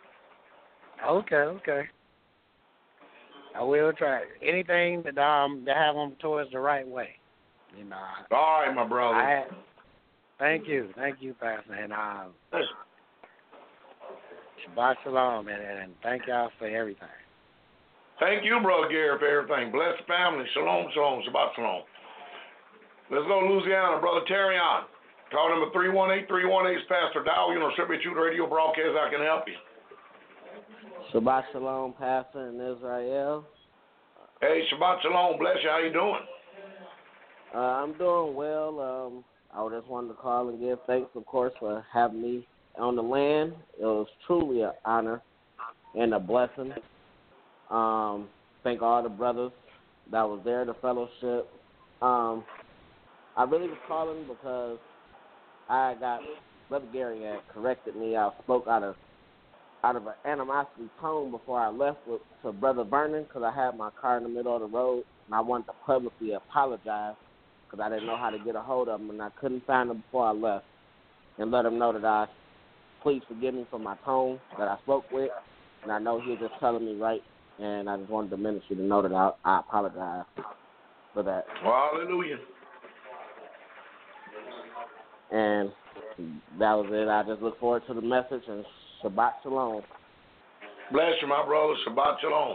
Okay. I will try anything that have them towards the right way. You know. All right, my brother. Thank you, Pastor, and Shabbat Shalom, and thank y'all for everything. Thank you, Brother Gary, for everything. Bless the family. Shalom, Shabbat Shalom. Let's go to Louisiana, Brother Terrion. Call number 318-318 is Pastor Dow. You know, distribute you the radio broadcast. I can help you. Shabbat Shalom, Pastor in Israel. Hey, Shabbat Shalom. Bless you. How you doing? I'm doing well. I just wanted to call and give thanks, of course, for having me on the land. It was truly an honor and a blessing. Thank all the brothers that was there, the fellowship. I really was calling because Brother Gary had corrected me. I spoke out of an animosity tone before I left to Brother Vernon because I had my car in the middle of the road, and I wanted to publicly apologize because I didn't know how to get a hold of him, and I couldn't find him before I left, and let him know that please forgive me for my tone that I spoke with, and I know he was just telling me right, and I just wanted the ministry to know that I apologize for that. Hallelujah. And that was it. I just look forward to the message, and Shabbat Shalom. Bless you, my brother. Shabbat Shalom.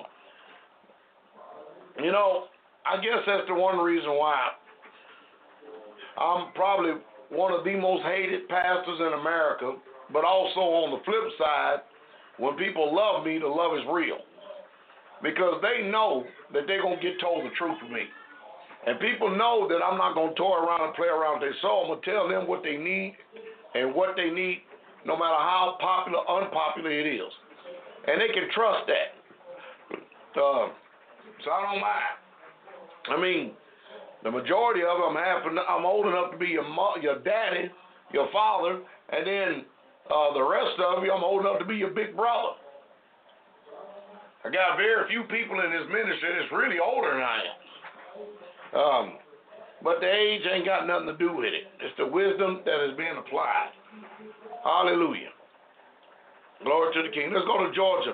You know, I guess that's the one reason why I'm probably one of the most hated pastors in America, but also on the flip side, when people love me, the love is real. Because they know that they're going to get told the truth of me. And people know that I'm not going to toy around and play around with their soul. I'm going to tell them what they need and what they need, no matter how popular, unpopular it is. And they can trust that. So I don't mind. I mean, the majority of them, I'm old enough to be your daddy, your father, and then the rest of you, I'm old enough to be your big brother. I got very few people in this ministry that's really older than I am. But the age ain't got nothing to do with it. It's the wisdom that is being applied. Hallelujah. Glory to the King. Let's go to Georgia.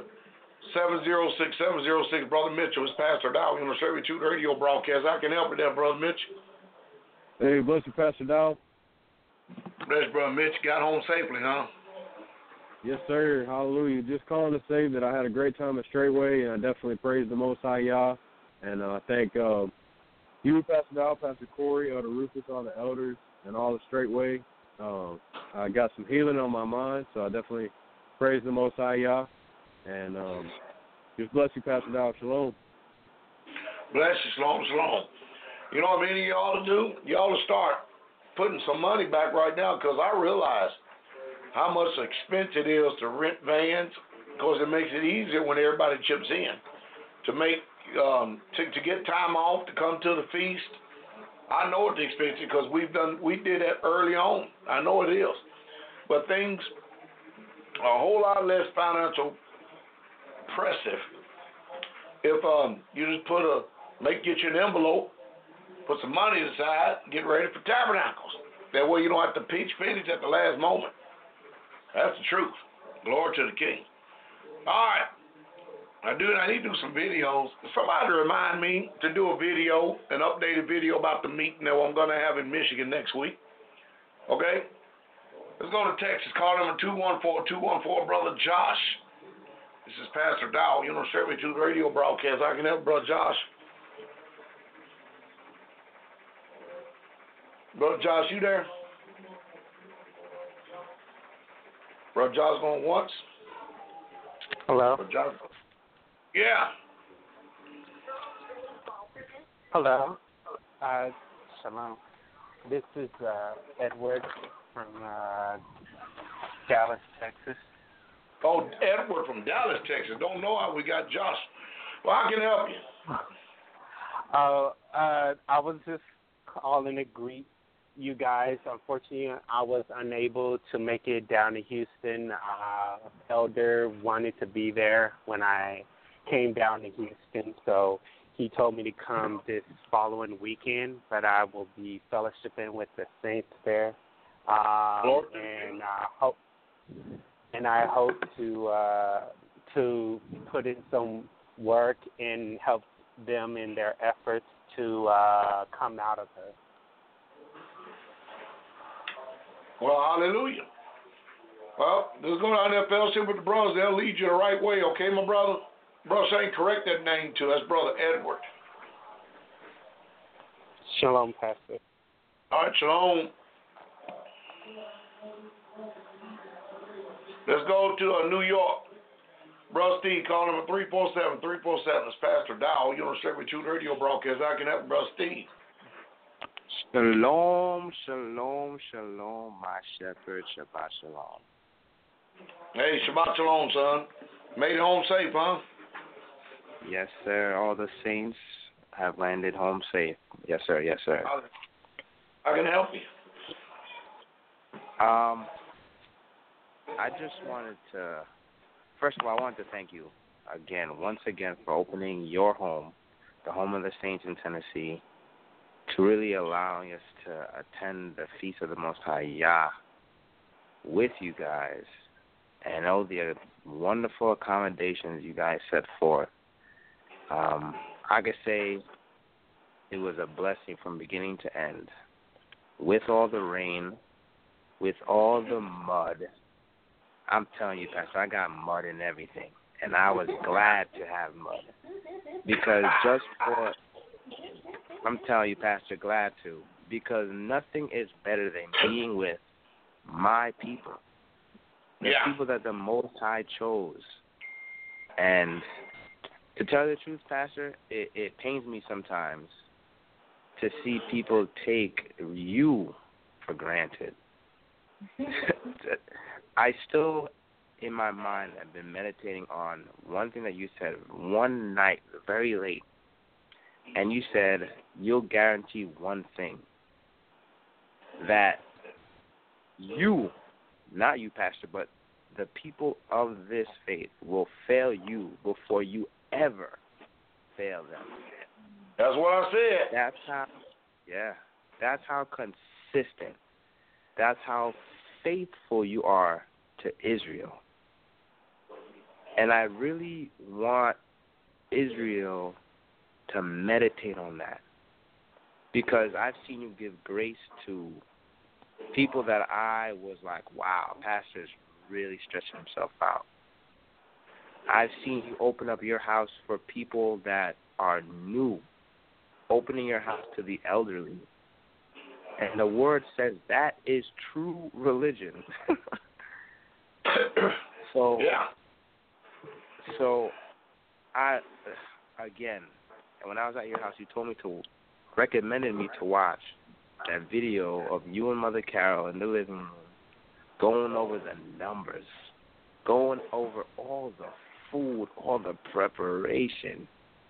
706, Brother Mitchell. It's Pastor Dow. We're going to serve you the radio broadcast. I can help you there, Brother Mitch. Hey, bless you, Pastor Dow. Bless Brother Mitch. Got home safely, huh? Yes, sir. Hallelujah. Just calling to say that I had a great time at Straightway, and I definitely praise the Most High Yah. And I thank you, Pastor Dow, Pastor Corey, Elder Rufus, all the elders, and all the Straightway. I got some healing on my mind, so I definitely praise the Most High Yah. And just bless you, Pastor Dow. Shalom. Bless you. Shalom, shalom. You know what I mean? Y'all to do? Y'all to start putting some money back right now, because I realize how much expense it is to rent vans, because it makes it easier when everybody chips in to make to get time off to come to the feast. I know it's expensive because we did that early on. I know it is, but things are a whole lot less financial pressive if you just get you an envelope, put some money aside, get ready for tabernacles. That way you don't have to finish at the last moment. That's the truth. Glory to the King. All right. I need to do some videos. Somebody remind me to do a video, an updated video about the meeting that I'm going to have in Michigan next week. Okay? Let's go to Texas. Call number 214-214, Brother Josh. This is Pastor Dow. You know, serve me to the radio broadcast. I can help Brother Josh. Brother Josh, you there? Brother Josh going once? Hello? Brother Josh. Yeah. Hello. Shalom. This is Edward from Dallas, Texas. Oh, Edward from Dallas, Texas. Don't know how we got Josh. Well, I can help you. I was just calling to greet you guys. Unfortunately, I was unable to make it down to Houston. Elder wanted to be there when I came down to Houston, so he told me to come this following weekend, but I will be fellowshipping with the saints there, and I hope to put in some work and help them in their efforts to come out of it. Well, hallelujah. Well, just go down there, fellowship with the brothers. They'll lead you the right way, okay, my brother? Brother Shane, correct that name too. That's Brother Edward. Shalom, Pastor. All right, shalom. Let's go to New York. Brother Steve, call number 347-347. It's Pastor Dow. You know, straight with you radio broadcast. I can help Brother Steve. Shalom, shalom, shalom, my shepherd. Shabbat shalom. Hey, Shabbat shalom, son. Made it home safe, huh? Yes, sir. All the saints have landed home safe. Yes, sir. Yes, sir. I can help you. I just wanted to, first of all, I wanted to thank you once again, for opening your home, the home of the saints in Tennessee, to really allowing us to attend the Feast of the Most High Yah with you guys, and all the wonderful accommodations you guys set forth. I could say it was a blessing from beginning to end. With all the rain, with all the mud, I'm telling you, Pastor, I got mud and everything, and I was glad to have mud. Because I'm telling you, Pastor, glad to, because nothing is better than being with my people, the people that the Most High chose. And to tell you the truth, Pastor, it pains me sometimes to see people take you for granted. I still, in my mind, have been meditating on one thing that you said one night, very late. And you said, you'll guarantee one thing, that you, not you, Pastor, but the people of this faith will fail you before you ever fail them. That's what I said. That's how consistent, that's how faithful you are to Israel. And I really want Israel to meditate on that, because I've seen you give grace to people that I was like, wow, Pastor's really stretching himself out. I've seen you open up your house for people that are new, opening your house to the elderly. And the word says that is true religion. So I, again, when I was at your house, you recommended me to watch that video of you and Mother Carol in the living room going over the numbers, going over all the food, all the preparation.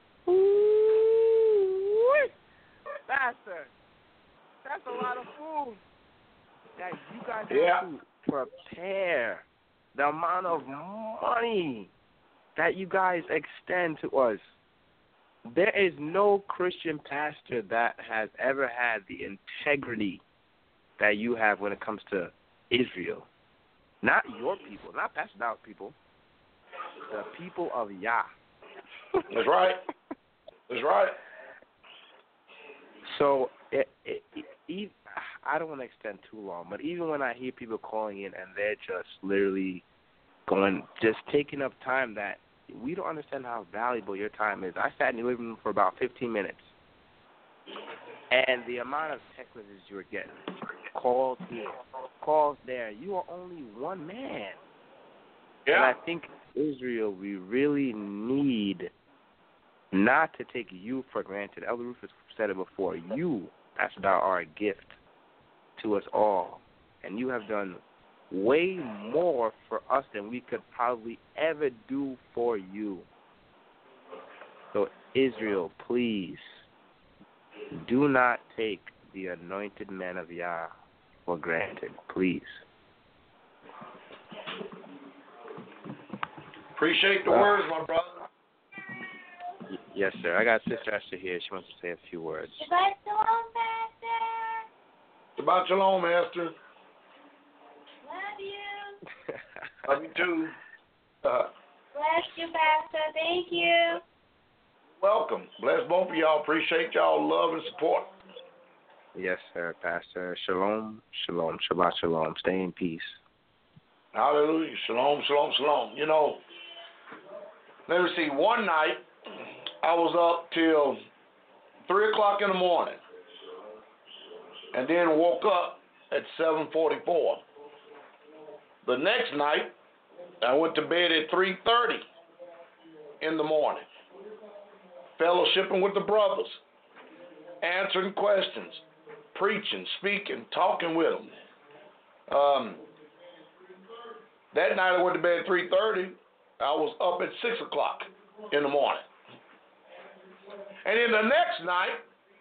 Ooh, Pastor, that's a lot of food that you guys have to prepare. The amount of money that you guys extend to us. There is no Christian pastor that has ever had the integrity that you have when it comes to Israel. Not your people, not Pastor Dow's people. The people of Yah. That's right. That's right. So I don't want to extend too long, but even when I hear people calling in and they're just literally just taking up time that we don't understand how valuable your time is. I sat in your living room for about 15 minutes, and the amount of text messages you were getting, calls here, calls there, you are only one man. Yeah. And I think, Israel, we really need not to take you for granted. Elder Rufus said it before. You, Pastor Dow, are a gift to us all, and you have done way more for us than we could probably ever do for you. So, Israel, please, do not take the anointed man of Yah for granted, please. Appreciate the words, my brother. Yes, sir. I got Sister Esther here. She wants to say a few words. Shabbat shalom, Pastor. Shabbat shalom, Esther. Love you. Love you too. Bless you, Pastor. Thank you. Welcome. Bless both of y'all. Appreciate y'all love and support. Yes, sir, Pastor. Shalom, shalom, Shabbat shalom. Stay in peace. Hallelujah. Shalom, shalom, shalom. You know, let me see. One night, I was up till 3 o'clock in the morning, and then woke up at 7:44. The next night, I went to bed at 3:30 in the morning, fellowshipping with the brothers, answering questions, preaching, speaking, talking with them. That night I went to bed at 3:30. I was up at 6 o'clock in the morning. And then the next night,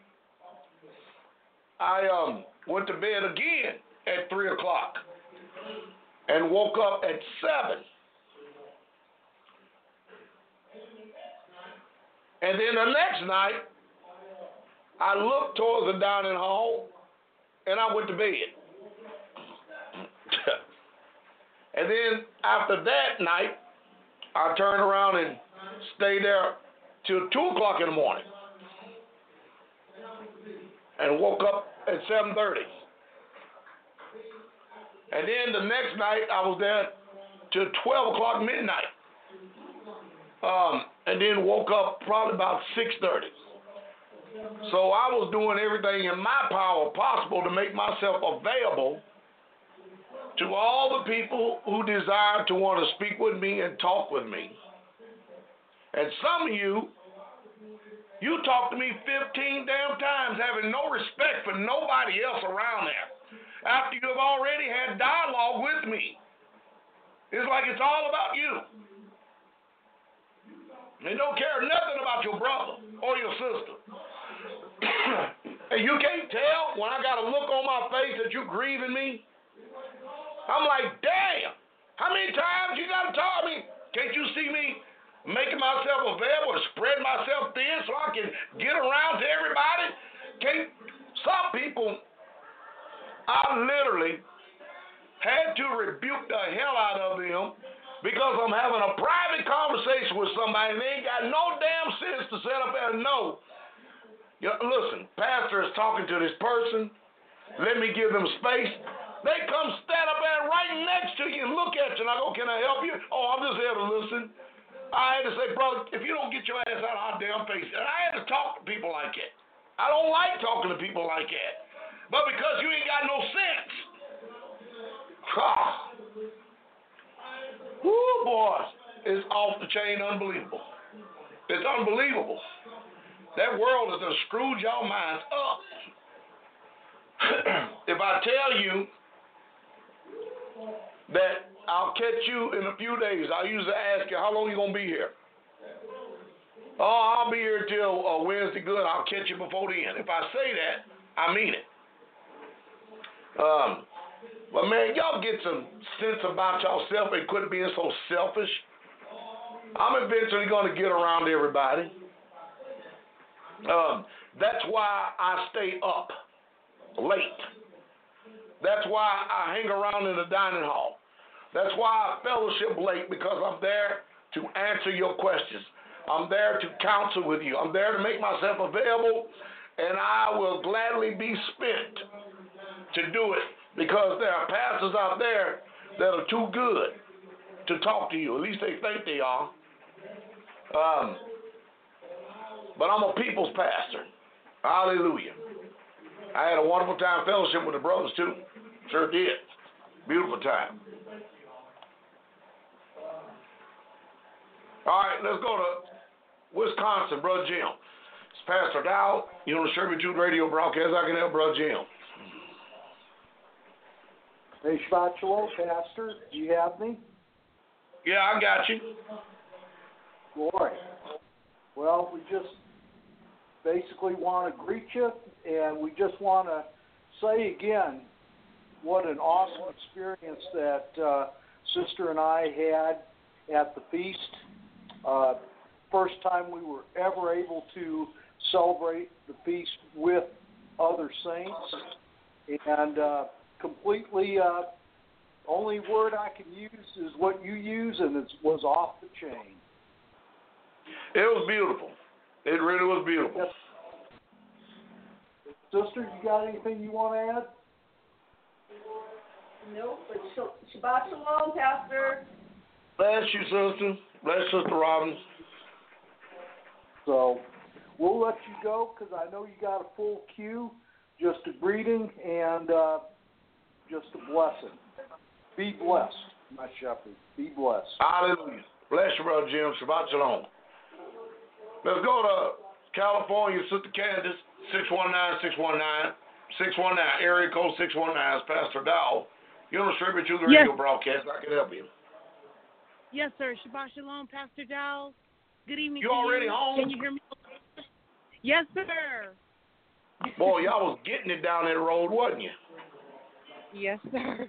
I went to bed again at 3 o'clock and woke up at 7. And then the next night, I looked towards the dining hall and I went to bed. And then after that night, I turned around and stayed there till 2 o'clock in the morning and woke up at 7:30. And then the next night, I was there till 12 o'clock midnight. And then woke up probably about 6:30. So I was doing everything in my power possible to make myself available to all the people who desire to want to speak with me and talk with me. And some of you talk to me 15 damn times having no respect for nobody else around there after you have already had dialogue with me. It's like it's all about you. They don't care nothing about your brother or your sister. And you can't tell when I got a look on my face that you're grieving me. I'm like, damn, how many times you got to talk to me? Can't you see me making myself available and spread myself thin so I can get around to everybody? Some people, I literally had to rebuke the hell out of them because I'm having a private conversation with somebody and they ain't got no damn sense to sit up there and know. Listen, pastor is talking to this person. Let me give them space. They come stand up there right next to you and look at you and I go, can I help you? Oh, I'm just here to listen. I had to say, brother, if you don't get your ass out of our damn face. And I had to talk to people like that. I don't like talking to people like that. But because you ain't got no sense. Woo, boy, it's off the chain unbelievable. It's unbelievable. That world has just screwed y'all minds up. If I tell you that I'll catch you in a few days, I usually ask you, how long you going to be here? Oh, I'll be here till Wednesday. Good, I'll catch you before then. If I say that, I mean it. But man, y'all get some sense about yourself and quit being so selfish. I'm eventually going to get around everybody. That's why I stay up late. That's why I hang around in the dining hall. That's why I fellowship late, because I'm there to answer your questions. I'm there to counsel with you. I'm there to make myself available, and I will gladly be spent to do it because there are pastors out there that are too good to talk to you. At least they think they are. But I'm a people's pastor. Hallelujah. I had a wonderful time fellowship with the brothers too. Sure did. Beautiful time. All right, let's go to Wisconsin, Brother Jim. It's Pastor Dow. You know the Sherman Jude radio broadcast. I can help Brother Jim. Hey, Shabbat Shalom, Pastor. Do you have me? Yeah, I got you. Glory. Well, we just basically want to greet you, and we just want to say again what an awesome experience that Sister and I had at the feast. First time we were ever able to celebrate the feast with other saints, and completely only word I can use is what you use, and it was off the chain. It was beautiful. It really was beautiful. Yes. Sister, you got anything you want to add? No, but Shabbat Shalom, Pastor. Bless you, sister. Bless Sister Robin. So we'll let you go because I know you got a full queue. Just a greeting and just a blessing. Be blessed, my shepherd. Be blessed. Hallelujah. Bless you, Brother Jim. Shabbat Shalom. Let's go to California, Sister Candace, 619-619. 619, area code 619 is Pastor Dow. You're on the Sherman Jude radio broadcast. I can help you. Yes, sir. Shabbat Shalom, Pastor Dow. Good evening. You already home? Can you hear me? Yes, sir. Boy, y'all was getting it down that road, wasn't you? Yes, sir.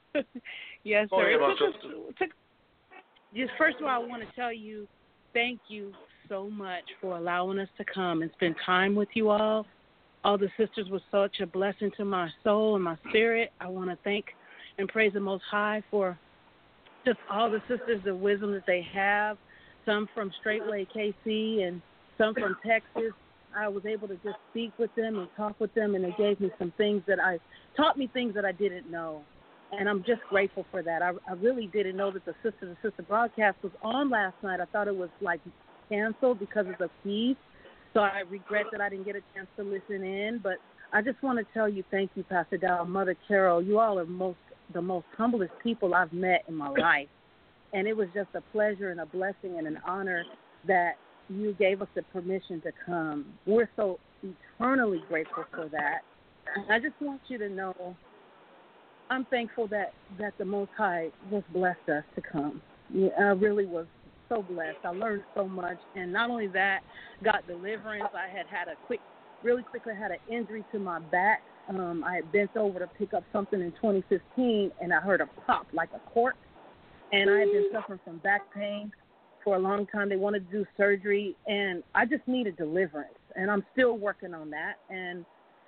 Yes, Go sir. ahead, my sister. Just first of all, I want to tell you thank you so much for allowing us to come and spend time with you all. All the sisters were such a blessing to my soul and my spirit. I want to thank and praise the Most High for just all the sisters, the wisdom that they have, some from Straightway KC and some from Texas. I was able to just speak with them and talk with them, and they gave me some things taught me things that I didn't know. And I'm just grateful for that. I really didn't know that the Sister to Sister broadcast was on last night. I thought it was like canceled because of the feast. So I regret that I didn't get a chance to listen in. But I just want to tell you thank you, Pastor Dow, Mother Carol. You all are the most humblest people I've met in my life. And it was just a pleasure and a blessing and an honor that you gave us the permission to come. We're so eternally grateful for that. And I just want you to know I'm thankful that the Most High just blessed us to come. I really was so blessed. I learned so much. And not only that, got deliverance. I had really quickly had an injury to my back. I had bent over to pick up something in 2015, and I heard a pop like a cork. And I had been suffering from back pain for a long time. They wanted to do surgery, and I just needed deliverance. And I'm still working on that and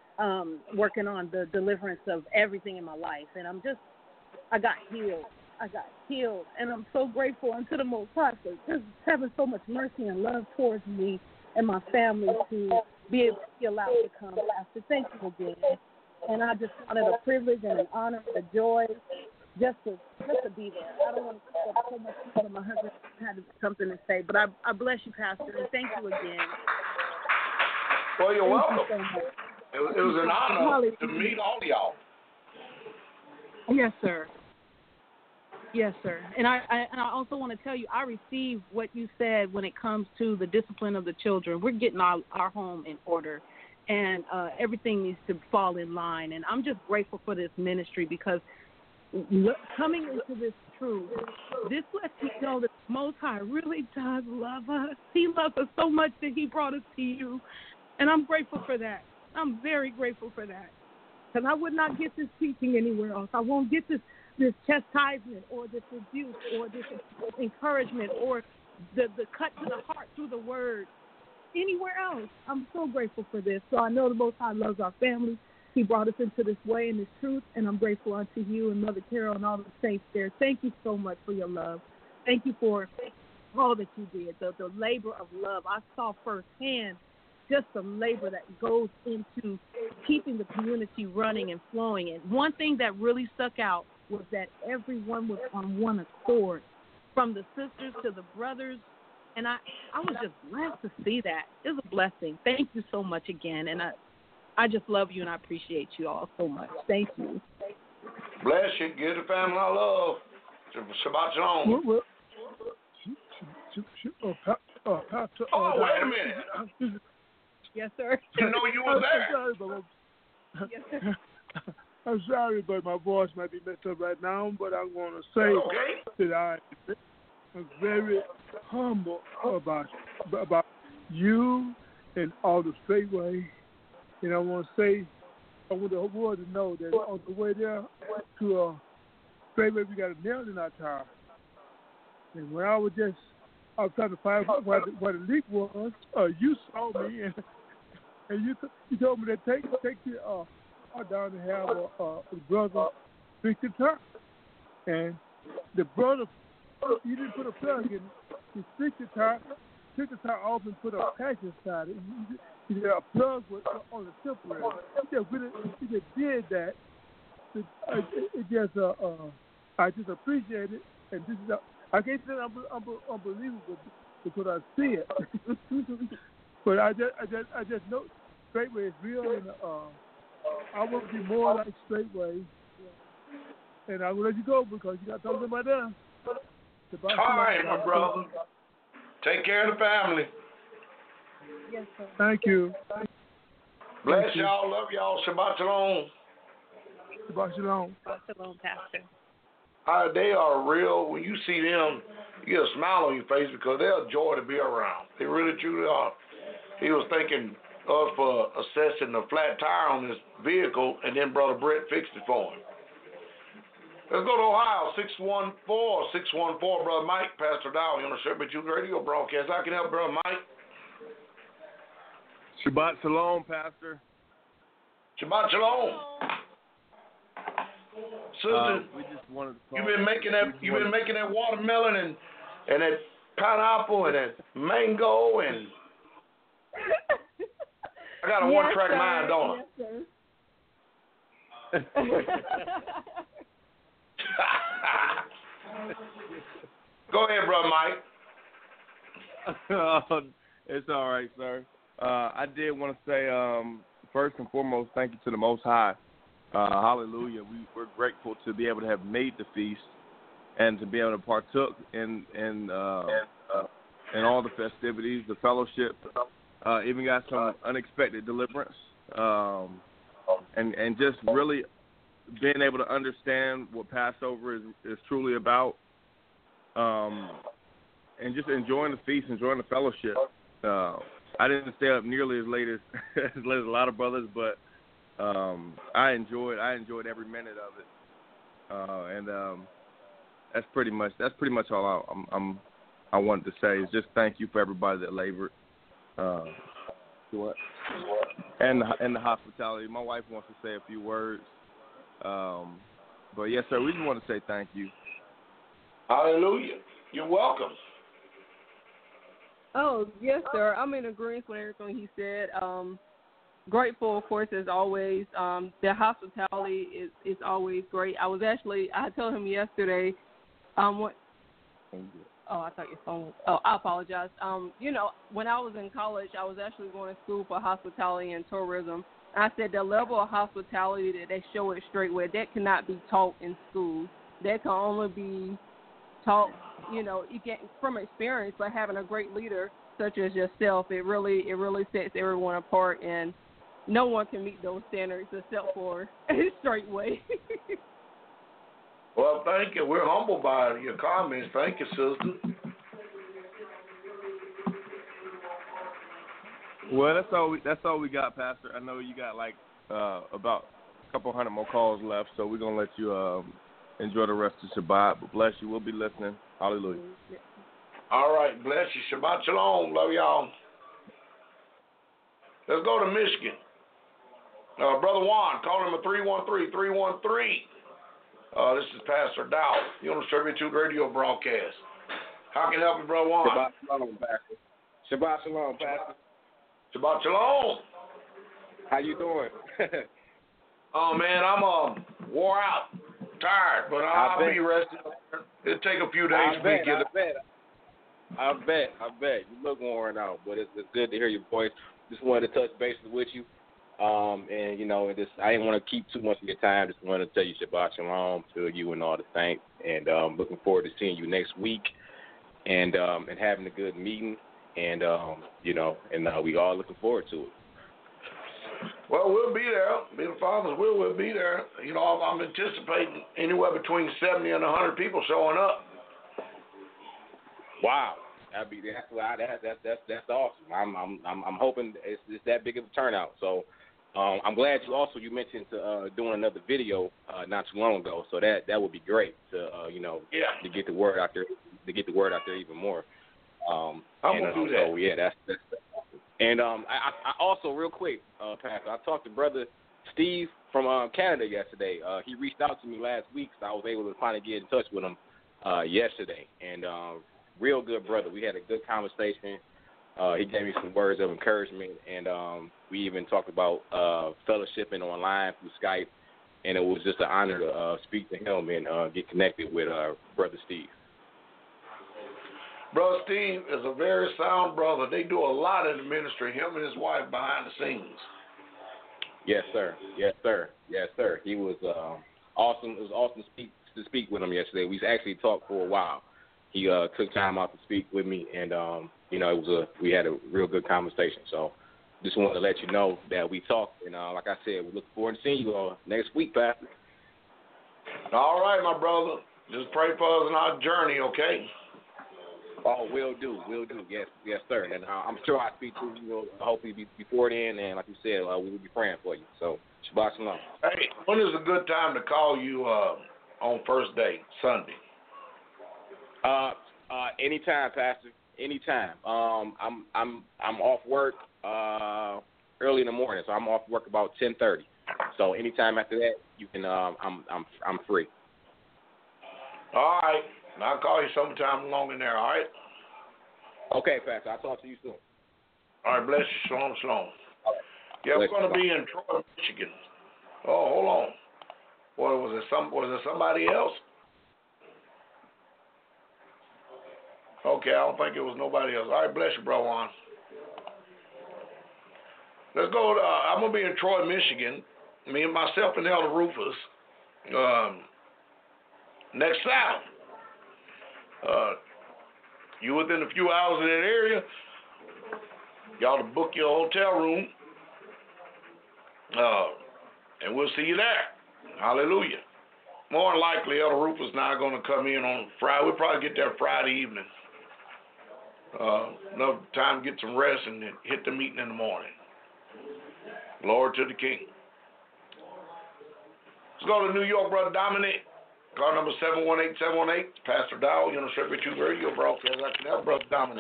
working on the deliverance of everything in my life. And I got healed. And I'm so grateful unto the Most High for just having so much mercy and love towards me and my family to be able to be allowed to come. Pastor, thank you again. And I just wanted a privilege and an honor and a joy just to be there. I don't want to take up so much time. My husband had something to say, but I bless you, Pastor, and thank you again. Well, you're welcome. You so much. It was an honor to meet all of y'all. Yes, sir. Yes, sir. And I also want to tell you, I received what you said when it comes to the discipline of the children. We're getting our home in order, and everything needs to fall in line. And I'm just grateful for this ministry because coming into this truth, this lets me know that the Most High really does love us. He loves us so much that He brought us to you, and I'm grateful for that. I'm very grateful for that because I would not get this teaching anywhere else. I won't get this chastisement or this abuse or this encouragement or the cut to the heart through the word anywhere else. I'm so grateful for this. So I know the Most High loves our family. He brought us into this way and this truth, and I'm grateful unto you and Mother Carol and all the saints there. Thank you so much for your love. Thank you for all that you did, the labor of love. I saw firsthand just the labor that goes into keeping the community running and flowing. And one thing that really stuck out was that everyone was on one accord, from the sisters to the brothers. And I was just blessed to see that. It was a blessing. Thank you so much again. And I just love you and I appreciate you all so much. Thank you. Bless you. Give the family our love. Shabbat shalom. Pastor, wait a minute. Yes, sir. You know you were there. Yes, sir. I'm sorry, but my voice might be messed up right now, but I'm going to say that I am very humble about you and all the Straightway. And I want to say, I want the whole world to know that on the way there to Straightway, we got a nail in our tire. And when I was trying to find out what the leak was, you saw me and you told me to take the down to have a brother fix the tire. And the brother, he didn't put a plug in it. He fixed the tire, took the tire off and put a patch inside it. He did a plug on the temporary. He just did that. I just appreciate it. And this is I can't say unbelievable because I see it. But I just know Straightway is real, and I want to be more like Straightway. And I will let you go because you got something about that. All right, my brother. Take care of the family. Yes, sir. Thank you. Bless y'all. Love y'all. Shabbat shalom. Shabbat shalom. Shabbat shalom, Pastor. They are real. When you see them, you get a smile on your face because they're a joy to be around. They really, truly are. He was thanking us for assessing the flat tire on his vehicle, and then Brother Brett fixed it for him. Let's go to Ohio, 614, Brother Mike, Pastor Dow, on the Shepherd Youth Radio broadcast. I can help Brother Mike. Shabbat shalom, Pastor. Shabbat shalom. Sister, we just wanted to call you've been making that watermelon and that pineapple and that mango and I got a one-track mind, don't I? Go ahead, Brother Mike. It's all right, sir. I did want to say, first and foremost, thank you to the Most High. Hallelujah. We're grateful to be able to have made the feast and to be able to partook in all the festivities, the fellowship. Even got some unexpected deliverance, and just really being able to understand what Passover is truly about, and just enjoying the feast, enjoying the fellowship. I didn't stay up nearly as late as as a lot of brothers, but I enjoyed every minute of it, and that's pretty much all I wanted to say is just thank you for everybody that labored. And the hospitality. My wife wants to say a few words, but yes, sir, we just want to say thank you. Hallelujah. You're welcome. Oh, yes, sir. I'm in agreement with everything he said. Grateful, of course, as always. The hospitality is always great. I told him yesterday, I thought your phone was. Oh, I apologize. When I was in college, I was actually going to school for hospitality and tourism. And I said the level of hospitality that they show at Straightway, that cannot be taught in school. That can only be taught, you get from experience, but having a great leader such as yourself, it really sets everyone apart, and no one can meet those standards except for Straightway. Well, thank you. We're humbled by your comments. Thank you, sister. Well, that's all we got, Pastor. I know you got about a couple hundred more calls left, so we're gonna let you enjoy the rest of Shabbat. But bless you. We'll be listening. Hallelujah. All right, bless you. Shabbat shalom. Love y'all. Let's go to Michigan. Brother Juan, call number 313-313. This is Pastor Dow. You're on the Shepherd Youth Radio broadcast. How can I help you, Brother Juan? Shabbat shalom, Pastor. Shabbat shalom, Pastor. Shabbat shalom. How you doing? Oh, man, I'm wore out, tired, but I'll be rested. It'll take a few days for me to get it. I bet. You look worn out, but it's good to hear your voice. Just wanted to touch bases with you. And, you know, I didn't want to keep too much of your time. Just wanted to tell you Shabbat Shalom to you and all the saints. And looking forward to seeing you next week and having a good meeting. And, you know, and we all looking forward to it. Well, we'll be there. Me and the Father's will be there. You know, I'm anticipating anywhere between 70 and 100 people showing up. Wow, that's awesome. I'm hoping it's that big of a turnout. So I'm glad you mentioned doing another video not too long ago. So that would be great to to get the word out there even more. I'm gonna do that. So yeah, that's awesome. And I also real quick, Pastor, I talked to Brother Steve from Canada yesterday. He reached out to me last week, so I was able to finally get in touch with him yesterday. And real good brother. We had a good conversation. He gave me some words of encouragement, and we even talked about fellowshipping online through Skype. And it was just an honor to speak to him and get connected with Brother Steve. Brother Steve is a very sound brother. They do a lot in the ministry, him and his wife behind the scenes. Yes, sir. He was awesome. It was awesome to speak with him yesterday. We actually talked for a while. He took time out to speak with me, and we had a real good conversation. So just wanted to let you know that we talked, and like I said, we look forward to seeing you next week, Pastor. All right, my brother. Just pray for us in our journey, okay? Oh, will do. Yes, sir. And I'm sure I'll speak to you hopefully before then, and like you said, we will be praying for you. So Shabbat Shalom. Hey, when is a good time to call you on first day, Sunday? Anytime, Pastor. Anytime. I'm off work early in the morning, so I'm off work about 10:30. So anytime after that, you can. I'm free. All right. I'll call you sometime along in there. All right. Okay, Pastor. I'll talk to you soon. All right. Bless you. Shalom, shalom. Yeah, we're going to be in Troy, Michigan. Oh, hold on. What was it? Was it somebody else? Okay, I don't think it was nobody else. All right, bless you, bro, Juan. Let's go. I'm going to be in Troy, Michigan. Me and myself and Elder Rufus. Next Saturday. You within a few hours of that area, y'all to book your hotel room. And we'll see you there. Hallelujah. More than likely, Elder Rufus and I are going to come in on Friday. We'll probably get there Friday evening. Enough time to get some rest and then hit the meeting in the morning. Glory to the King. Let's go to New York, Brother Dominic. Call number 718-718. Pastor Dowell, you know, Shepherd 2 Radio broadcast. I can help Brother Dominic.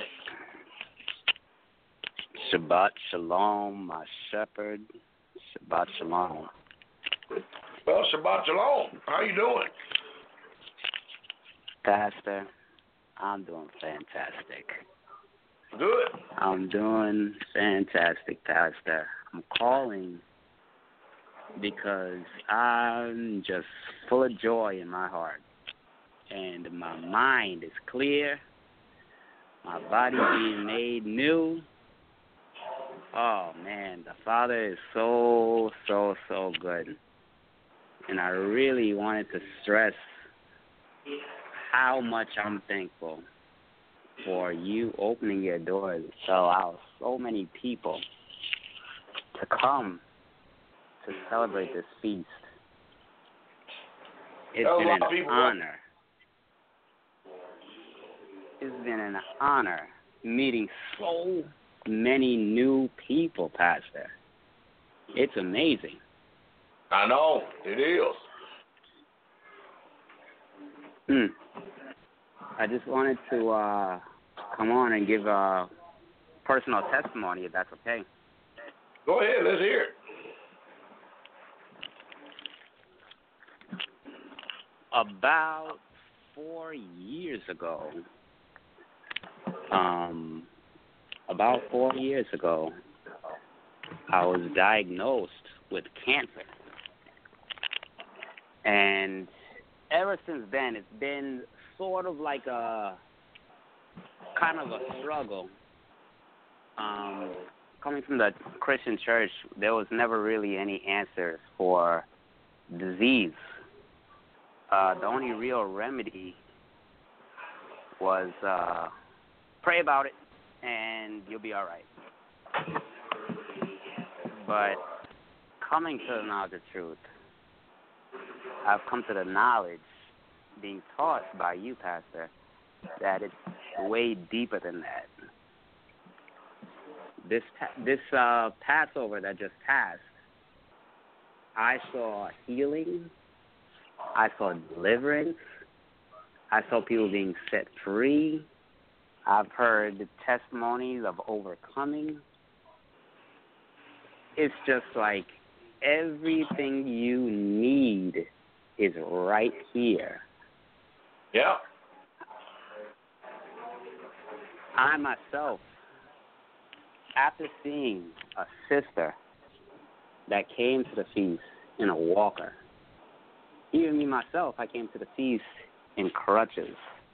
Shabbat Shalom, my shepherd. Shabbat Shalom. Well, Shabbat Shalom. How you doing? Pastor, I'm doing fantastic. Good. I'm doing fantastic, Pastor. I'm calling because I'm just full of joy in my heart. And my mind is clear. My body being made new. Oh, man, the Father is so, so, so good. And I really wanted to stress how much I'm thankful for you opening your doors to allow so many people to come to celebrate this feast. It's been an honor. It's been an honor meeting so many new people, Pastor. It's amazing. I know. It is. I just wanted to come on and give a personal testimony, if that's okay. Go ahead. Let's hear it. About 4 years ago, About 4 years ago, I was diagnosed with cancer. And ever since then, it's been sort of like a kind of a struggle. Coming from the Christian church, there was never really any answers for disease. The only real remedy was pray about it and you'll be all right. But coming to the knowledge of truth, I've come to the knowledge, being taught by you, Pastor, that it's way deeper than that. This Passover that just passed, I saw healing, I saw deliverance, I saw people being set free. I've heard the testimonies of overcoming. It's just like everything you need is right here. Yeah. I myself, after seeing a sister that came to the feast in a walker, even me myself, I came to the feast in crutches.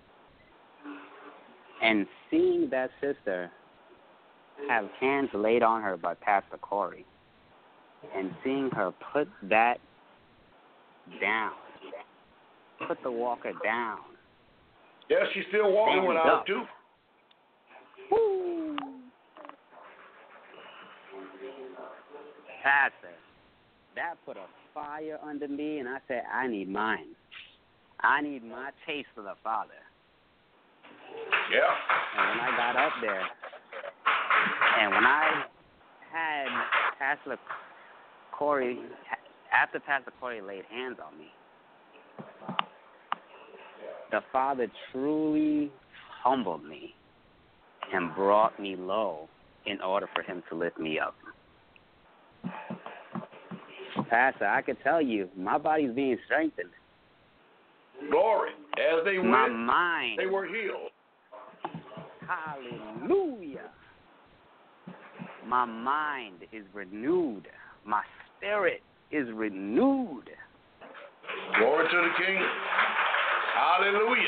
And seeing that sister have hands laid on her by Pastor Corey, and seeing her put that down, put the walker down. Yeah, she's still walking without too. Woo. Pastor, that put a fire under me, and I said, I need mine. I need my taste for the Father. Yeah. And when I got up there, and when I had Pastor Corey, after Pastor Corey laid hands on me, the Father truly humbled me and brought me low in order for him to lift me up. Pastor, I could tell you, my body's being strengthened. Glory. As they my went, mind, they were healed. Hallelujah. My mind is renewed. My spirit is renewed. Glory to the King. Hallelujah.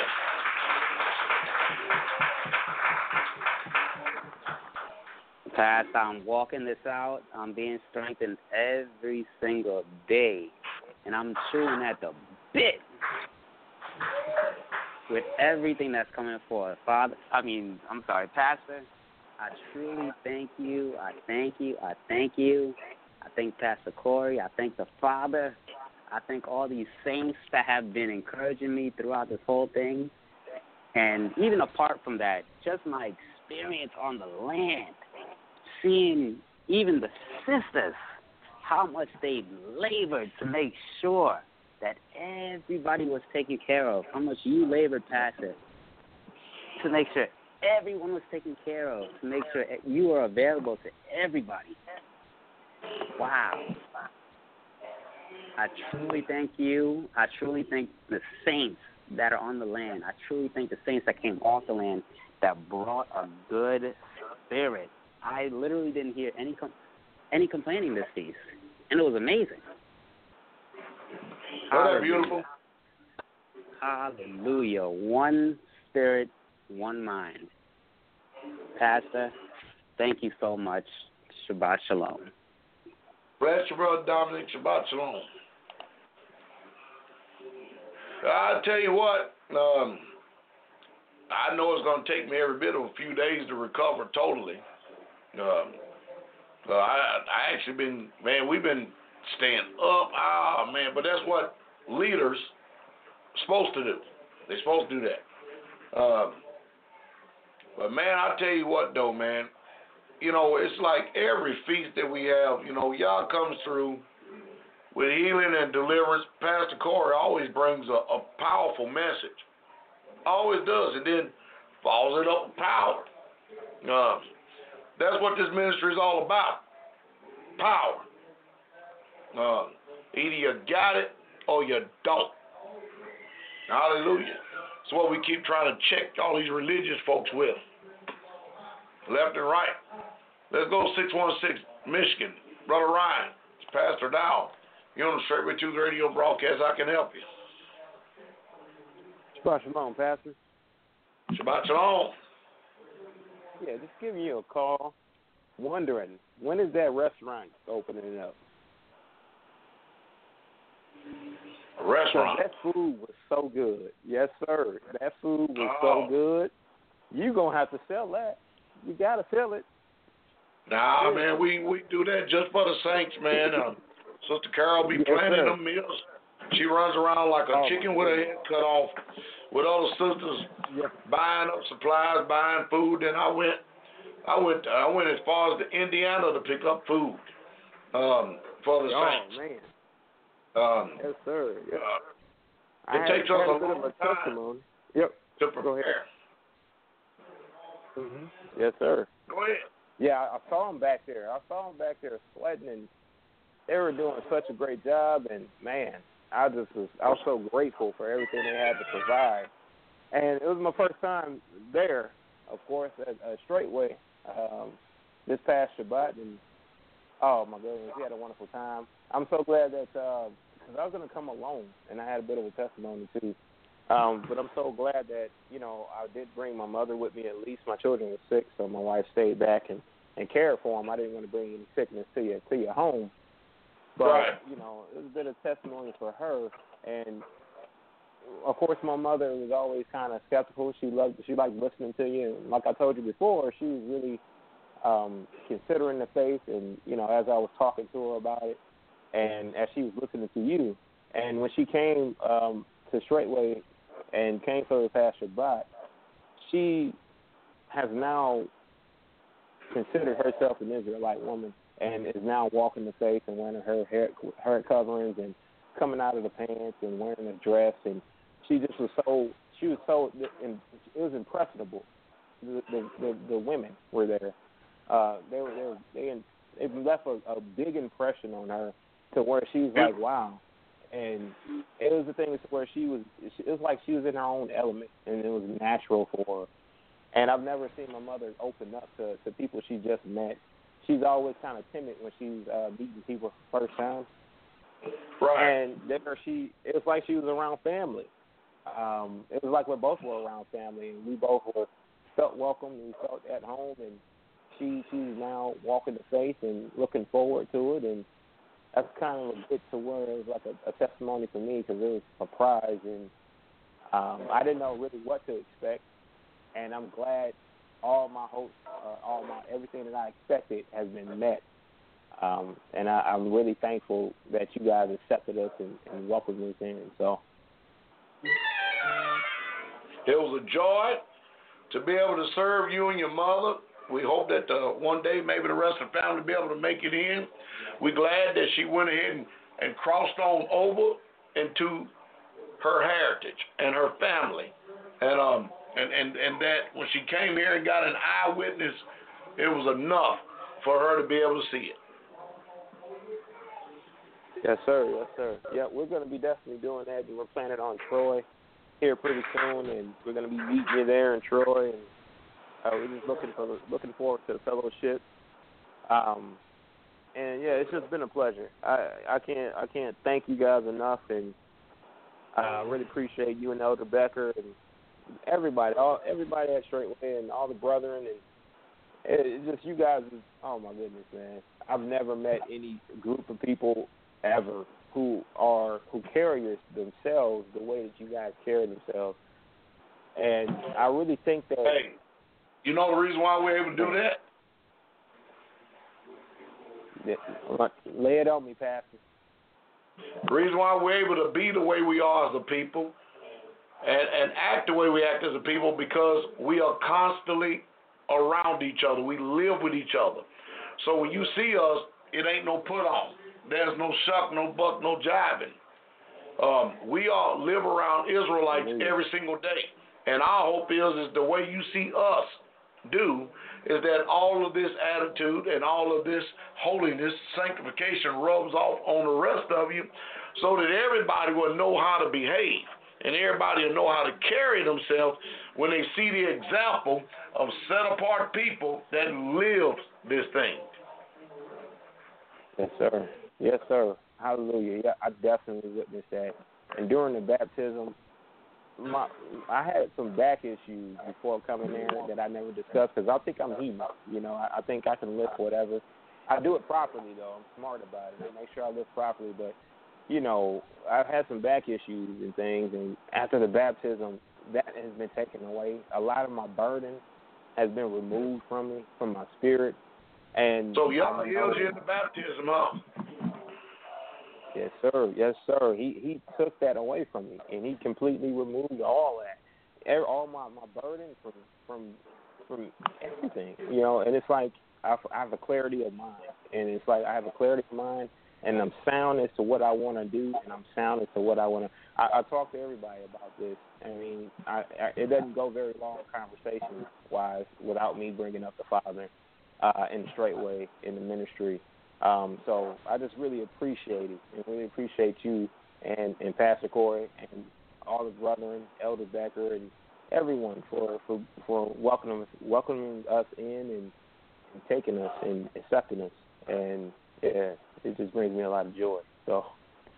Pastor, I'm walking this out. I'm being strengthened every single day. And I'm chewing at the bit with everything that's coming forth. Pastor, I truly thank you. I thank you. I thank you. I thank Pastor Corey. I thank the Father. I thank all these saints that have been encouraging me throughout this whole thing. And even apart from that, just my experience on the land, seeing even the sisters, how much they labored to make sure that everybody was taken care of, how much you labored, Pastor, to make sure everyone was taken care of, to make sure you are available to everybody. Wow. I truly thank you. I truly thank the saints that are on the land. I truly thank the saints that came off the land that brought a good spirit. I literally didn't hear any complaining this feast, and it was amazing. Isn't that beautiful? Hallelujah. One spirit, one mind. Pastor, thank you so much. Shabbat shalom. Bless you, Brother Dominic. Shabbat shalom. I'll tell you what, I know it's going to take me every bit of a few days to recover totally. I actually been, man, we've been staying up, but that's what leaders are supposed to do. They're supposed to do that. But man, I tell you what though, man, it's like every feast that we have, y'all comes through with healing and deliverance. Pastor Corey always brings a powerful message. Always does, and then follows it up with power. That's what this ministry is all about. Power. Either you got it or you don't. Hallelujah. That's what we keep trying to check all these religious folks with. left and right. Let's go 616 Michigan. Brother Ryan, it's Pastor Dow. You're on the Straight Way Truth Radio broadcast. I can help you. Shabbat shalom, Pastor. Shabbat shalom. Yeah, just giving you a call. Wondering, when is that restaurant opening up? A restaurant? That food was so good. Yes, sir. That food was so good. You're going to have to sell that. You got to sell it. Nah, man, we do that just for the saints, man. Sister Carol be planning them meals. She runs around like a chicken with her head cut off with other sisters buying up supplies, buying food. Then I went as far as the Indiana to pick up food for the saints. Man. Yes, sir. It takes us a long time to prepare. Go ahead. Mm-hmm. Yes, sir. Go ahead. Yeah, I saw them back there. Sweating, and they were doing such a great job. And man, I was so grateful for everything they had to provide. And it was my first time there, of course, at Straightway this past Shabbat. And oh my goodness, we had a wonderful time. I'm so glad that because I was going to come alone, and I had a bit of a testimony too. But I'm so glad that, I did bring my mother with me. At least my children were sick, so my wife stayed back and cared for them. I didn't want to bring any sickness to your home. But, it was a bit of testimony for her. And, of course, my mother was always kind of skeptical. She liked listening to you. And like I told you before, she was really considering the faith. And, as I was talking to her about it, and as she was listening to you, and when she came to Straightway and came for the past Shabbat, she has now considered herself an Israelite woman and is now walking the faith and wearing her hair coverings and coming out of the pants and wearing a dress. And she just was it was impressionable. The women were there. They left a big impression on her to where she was like, wow. And it was the thing where it was like she was in her own element, and it was natural for her. And I've never seen my mother open up to people she just met. She's always kind of timid when she's meeting people for the first time. Right. And there it was like she was around family. It was like we both were around family, and we both felt welcome and felt at home. And she's now walking the faith and looking forward to it. And that's kind of a bit to where it was like a testimony for me, because it was a surprise, and I didn't know really what to expect. And I'm glad all my hopes, everything that I expected has been met. And I'm really thankful that you guys accepted us and welcomed us in. So it was a joy to be able to serve you and your mother. We hope that one day maybe the rest of the family will be able to make it in. We're glad that she went ahead and crossed on over into her heritage and her family. And that when she came here and got an eyewitness, it was enough for her to be able to see it. Yes, sir. Yes, sir. Yeah, we're going to be definitely doing that. We're planning on Troy here pretty soon, and we're going to be meeting you there in Troy. And we're just looking forward to the fellowship. And yeah, it's just been a pleasure. I can't thank you guys enough, and I really appreciate you and Elder Becker and everybody at Straightway and all the brethren, and it's just you guys. Oh my goodness, man! I've never met any group of people ever who carry themselves the way that you guys carry themselves, and I really think that. Hey, you know the reason why we're able to do that? Lay it on me, Pastor. The reason why we're able to be the way we are as a people and act the way we act as a people, because we are constantly around each other. We live with each other. So when you see us, it ain't no put on. There's no shuck, no buck, no jiving. We all live around Israelites every single day. And our hope is the way you see us do is that all of this attitude and all of this holiness, sanctification rubs off on the rest of you, so that everybody will know how to behave. and everybody will know how to carry themselves when they see the example of set-apart people that live this thing. Yes, sir. Yes, sir. Hallelujah. Yeah, I definitely witnessed that. And during the baptism, I had some back issues before coming in that I never discussed because I think I'm heating. You know, I think I can lift whatever. I do it properly, though. I'm smart about it. I make sure I lift properly. But, you know, I've had some back issues and things, and after the baptism, that has been taken away. A lot of my burden has been removed from me, from my spirit. And so y'all healed you in the baptism, huh? Yes, sir. Yes, sir. He took that away from me, and he completely removed all that, all my burden from everything. You know, and it's like I have a clarity of mind, and it's like I have a clarity of mind, and I'm sound as to what I want to do, and I'm sound as to what I want to. I talk to everybody about this. I mean, it doesn't go very long conversation-wise without me bringing up the Father in the straight way in the ministry. So I just really appreciate it, and really appreciate you and Pastor Corey and all the brethren, Elder Becker, and everyone for welcoming us in and taking us and accepting us. And yeah, it just brings me a lot of joy. So.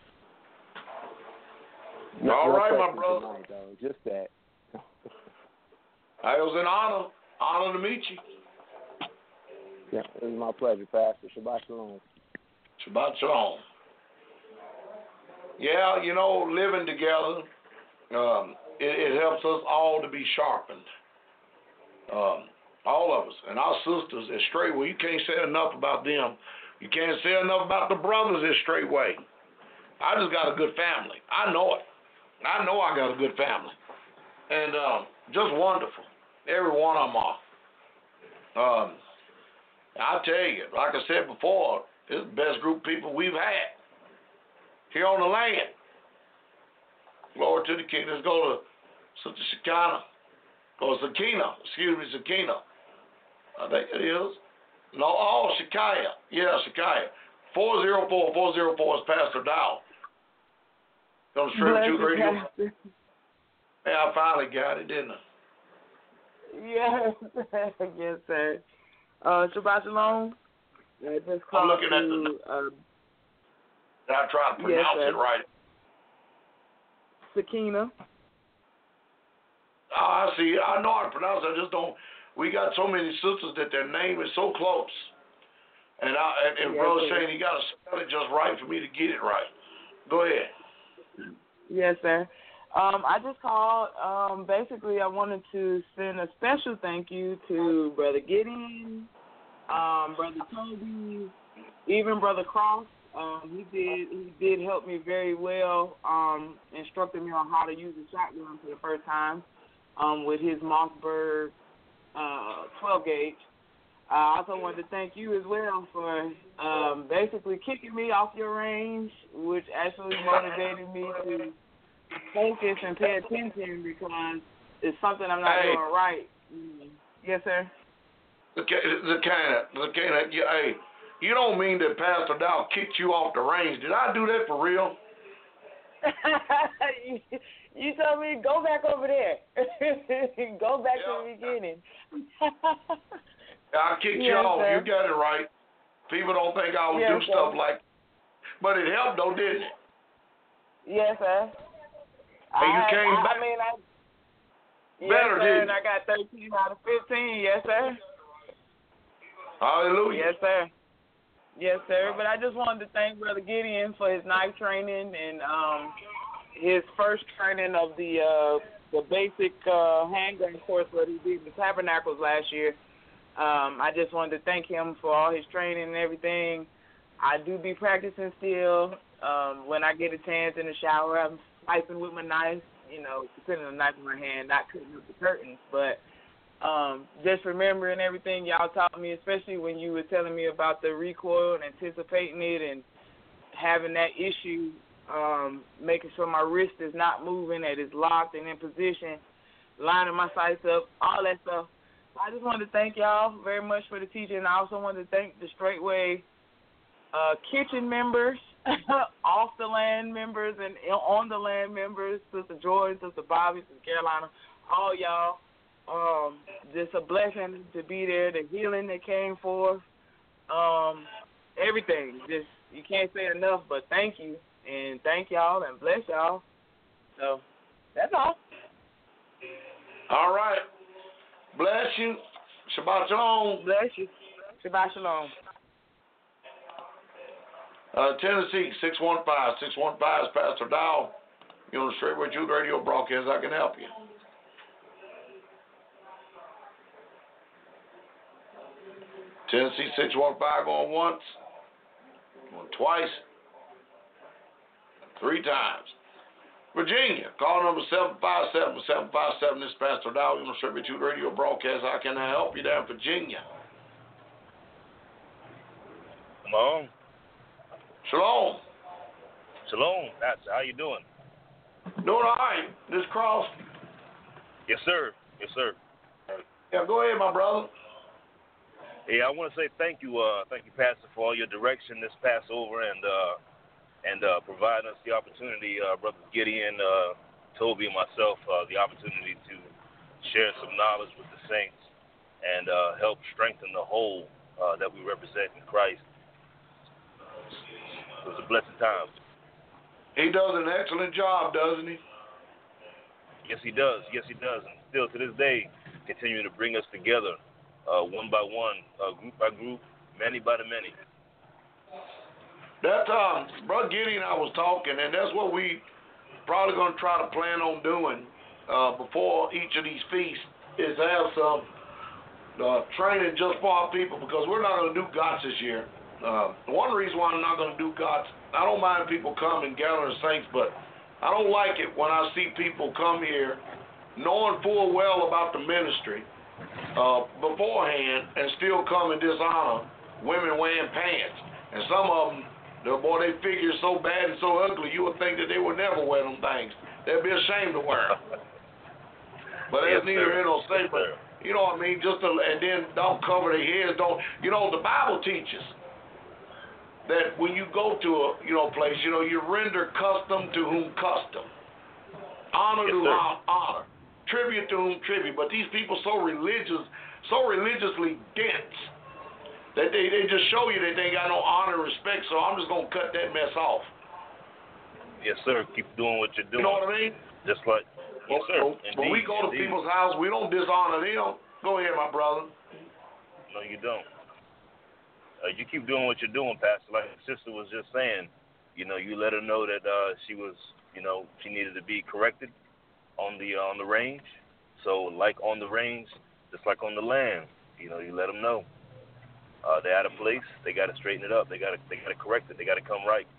All right, my brother. Tonight, though. Just that. It was an honor to meet you. Yeah, it was my pleasure, Pastor. Shabbat shalom. Shabbat shalom. Yeah, you know, living together, it helps us all to be sharpened. All of us. And our sisters at Straightway, you can't say enough about them. You can't say enough about the brothers at Straightway. I just got a good family. I know it. I know I got a good family. And just wonderful. Every one of them are. I tell you, like I said before, this is the best group of people we've had here on the land. Glory to the King. Let's go to Sister Shekinah. Shekinah. I think it is. No, Shekiah. Yeah, Shekiah. 404 is Pastor Dow. Comes straight to radio. Yeah, I finally got it, didn't I? Yes, yes, sir. Shabbat shalom. I'm looking at the. I try to pronounce it right. Shekinah. I see. I know how to pronounce it. I just don't. We got so many sisters that their name is so close. And Brother Shane, you got to spell it just right for me to get it right. Go ahead. Yes, sir. I just called. Basically, I wanted to send a special thank you to Brother Gideon, Brother Toby, even Brother Cross. He did help me very well, instructed me on how to use the shotgun for the first time with his Mossberg 12 gauge. I also wanted to thank you as well for basically kicking me off your range, which actually motivated me to focus and pay attention because it's something I'm not doing right. Yes, sir. Hey, you don't mean that Pastor Dow kicked you off the range? Did I do that for real? You told me go back over there. Go back to the beginning. I kicked you off. Sir. You got it right. People don't think I would do stuff like, but it helped though, didn't it? Yes, sir. And you came back. Better, didn't you? And I got 13 out of 15. Yes, sir. Hallelujah. Yes, sir. Yes, sir. But I just wanted to thank Brother Gideon for his knife training and his first training of the basic handgun course that he did in the Tabernacles last year. I just wanted to thank him for all his training and everything. I do be practicing still. When I get a chance in the shower, I'm swiping with my knife, putting a knife in my hand, not cutting up the curtains. But just remembering everything y'all taught me, especially when you were telling me about the recoil and anticipating it and having that issue, making sure my wrist is not moving, that it's locked and in position, lining my sights up, all that stuff. I just wanted to thank y'all very much for the teaching. I also wanted to thank the Straightway kitchen members off the land members and on the land members, Sister Joy, Sister Bobby, Sister Carolina, all y'all. Just a blessing to be there, the healing that came forth, everything. Just, you can't say enough, but thank you, and thank y'all, and bless y'all. So, that's all. All right. Bless you. Shabbat shalom. Bless you. Shabbat shalom. Tennessee, 615 is Pastor Dow. You're on the Straightway Jude radio broadcast. I can help you. Tennessee, 615 going once, going twice, 3 times. Virginia, call number 757-757. This is Pastor Dow. You're on the Straightway Jude radio broadcast. How can I help you there in Virginia? Come on. Shalom. Shalom, Pastor. How you doing? Doing all right. This Cross. Yes, sir. Yes, sir. Yeah, go ahead, my brother. Yeah, I want to say thank you, Pastor, for all your direction this Passover and providing us the opportunity, Brother Gideon, Toby, and myself, the opportunity to share some knowledge with the saints and help strengthen the whole that we represent in Christ. It was a blessed time. He does an excellent job, doesn't he? Yes, he does. Yes, he does. And still to this day, continuing to bring us together, one by one, group by group, many by the many. That Brother Gideon and I was talking, and that's what we probably going to try to plan on doing before each of these feasts is have some training just for our people, because we're not going to do GOTS this year. One reason why I'm not going to do GOTS, I don't mind people come and gather the saints, but I don't like it when I see people come here knowing full well about the ministry beforehand and still come and dishonor women wearing pants. And some of them, they figure so bad and so ugly, you would think that they would never wear them things. They'd be ashamed to wear them. But that's neither here nor there. But you know what I mean? And then don't cover their heads. The Bible teaches that when you go to a place, you render custom to whom custom, honor to whom honor, tribute to whom tribute. But these people so religiously dense that they just show you that they ain't got no honor and respect. So I'm just gonna cut that mess off. Yes, sir. Keep doing what you're doing. You know what I mean? Just like yes, sir. When we go to people's house, we don't dishonor them. Go ahead, my brother. No, you don't. You keep doing what you're doing, Pastor. Like the sister was just saying, you let her know that she was, she needed to be corrected on the range. So, like on the range, just like on the land, you let them know they're out of place. They got to straighten it up. They got to correct it. They got to come right.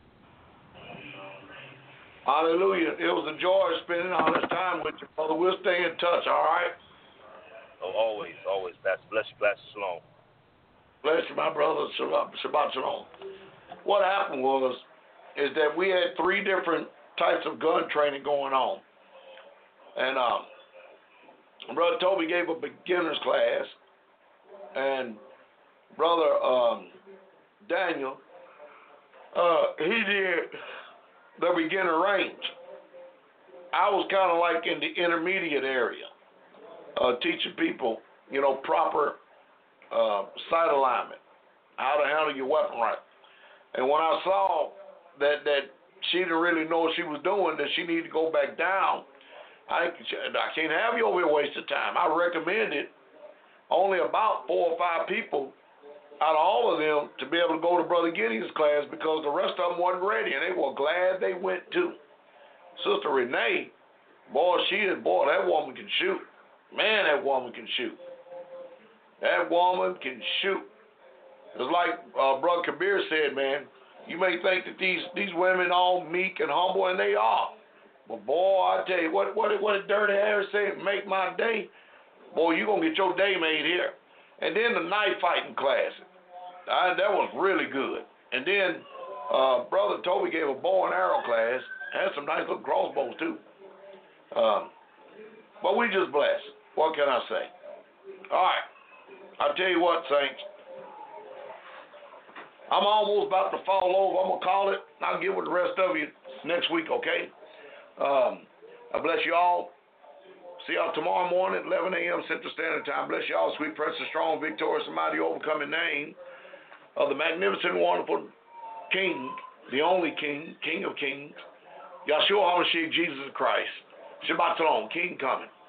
Hallelujah! It was a joy spending all this time with you, brother. We'll stay in touch. All right. Oh, always, Pastor. Bless you, Pastor. Shalom. Bless you, my brother. Shabbat shalom. What happened is that we had 3 different types of gun training going on. And Brother Toby gave a beginner's class, and Brother Daniel, he did the beginner range. I was kind of like in the intermediate area, teaching people, proper sight alignment, how to handle your weapon right. And when I saw that she didn't really know what she was doing, that she needed to go back down, I can't have you over here wasting time. I recommended only about 4 or 5 people out of all of them to be able to go to Brother Gideon's class, because the rest of them wasn't ready, and they were glad they went too. Sister Renee, that woman can shoot. Man, that woman can shoot. That woman can shoot. It's like Brother Kabir said, man, you may think that these women all meek and humble, and they are. But boy, I tell you, what did Dirty Harry say? Make my day. Boy, you going to get your day made here. And then the knife fighting class. That was really good. And then Brother Toby gave a bow and arrow class. Had some nice little crossbows too. But we just blessed. What can I say? All right. I'll tell you what, saints. I'm almost about to fall over. I'm going to call it. I'll get with the rest of you next week, okay? I bless you all. See y'all tomorrow morning at 11 a.m. Central Standard Time. Bless you all, sweet, precious, strong, victorious, and mighty, overcoming name of the magnificent, wonderful King, the only King, King of kings, Yahshua HaMashiach, Jesus Christ. Shabbat Shalom, King coming.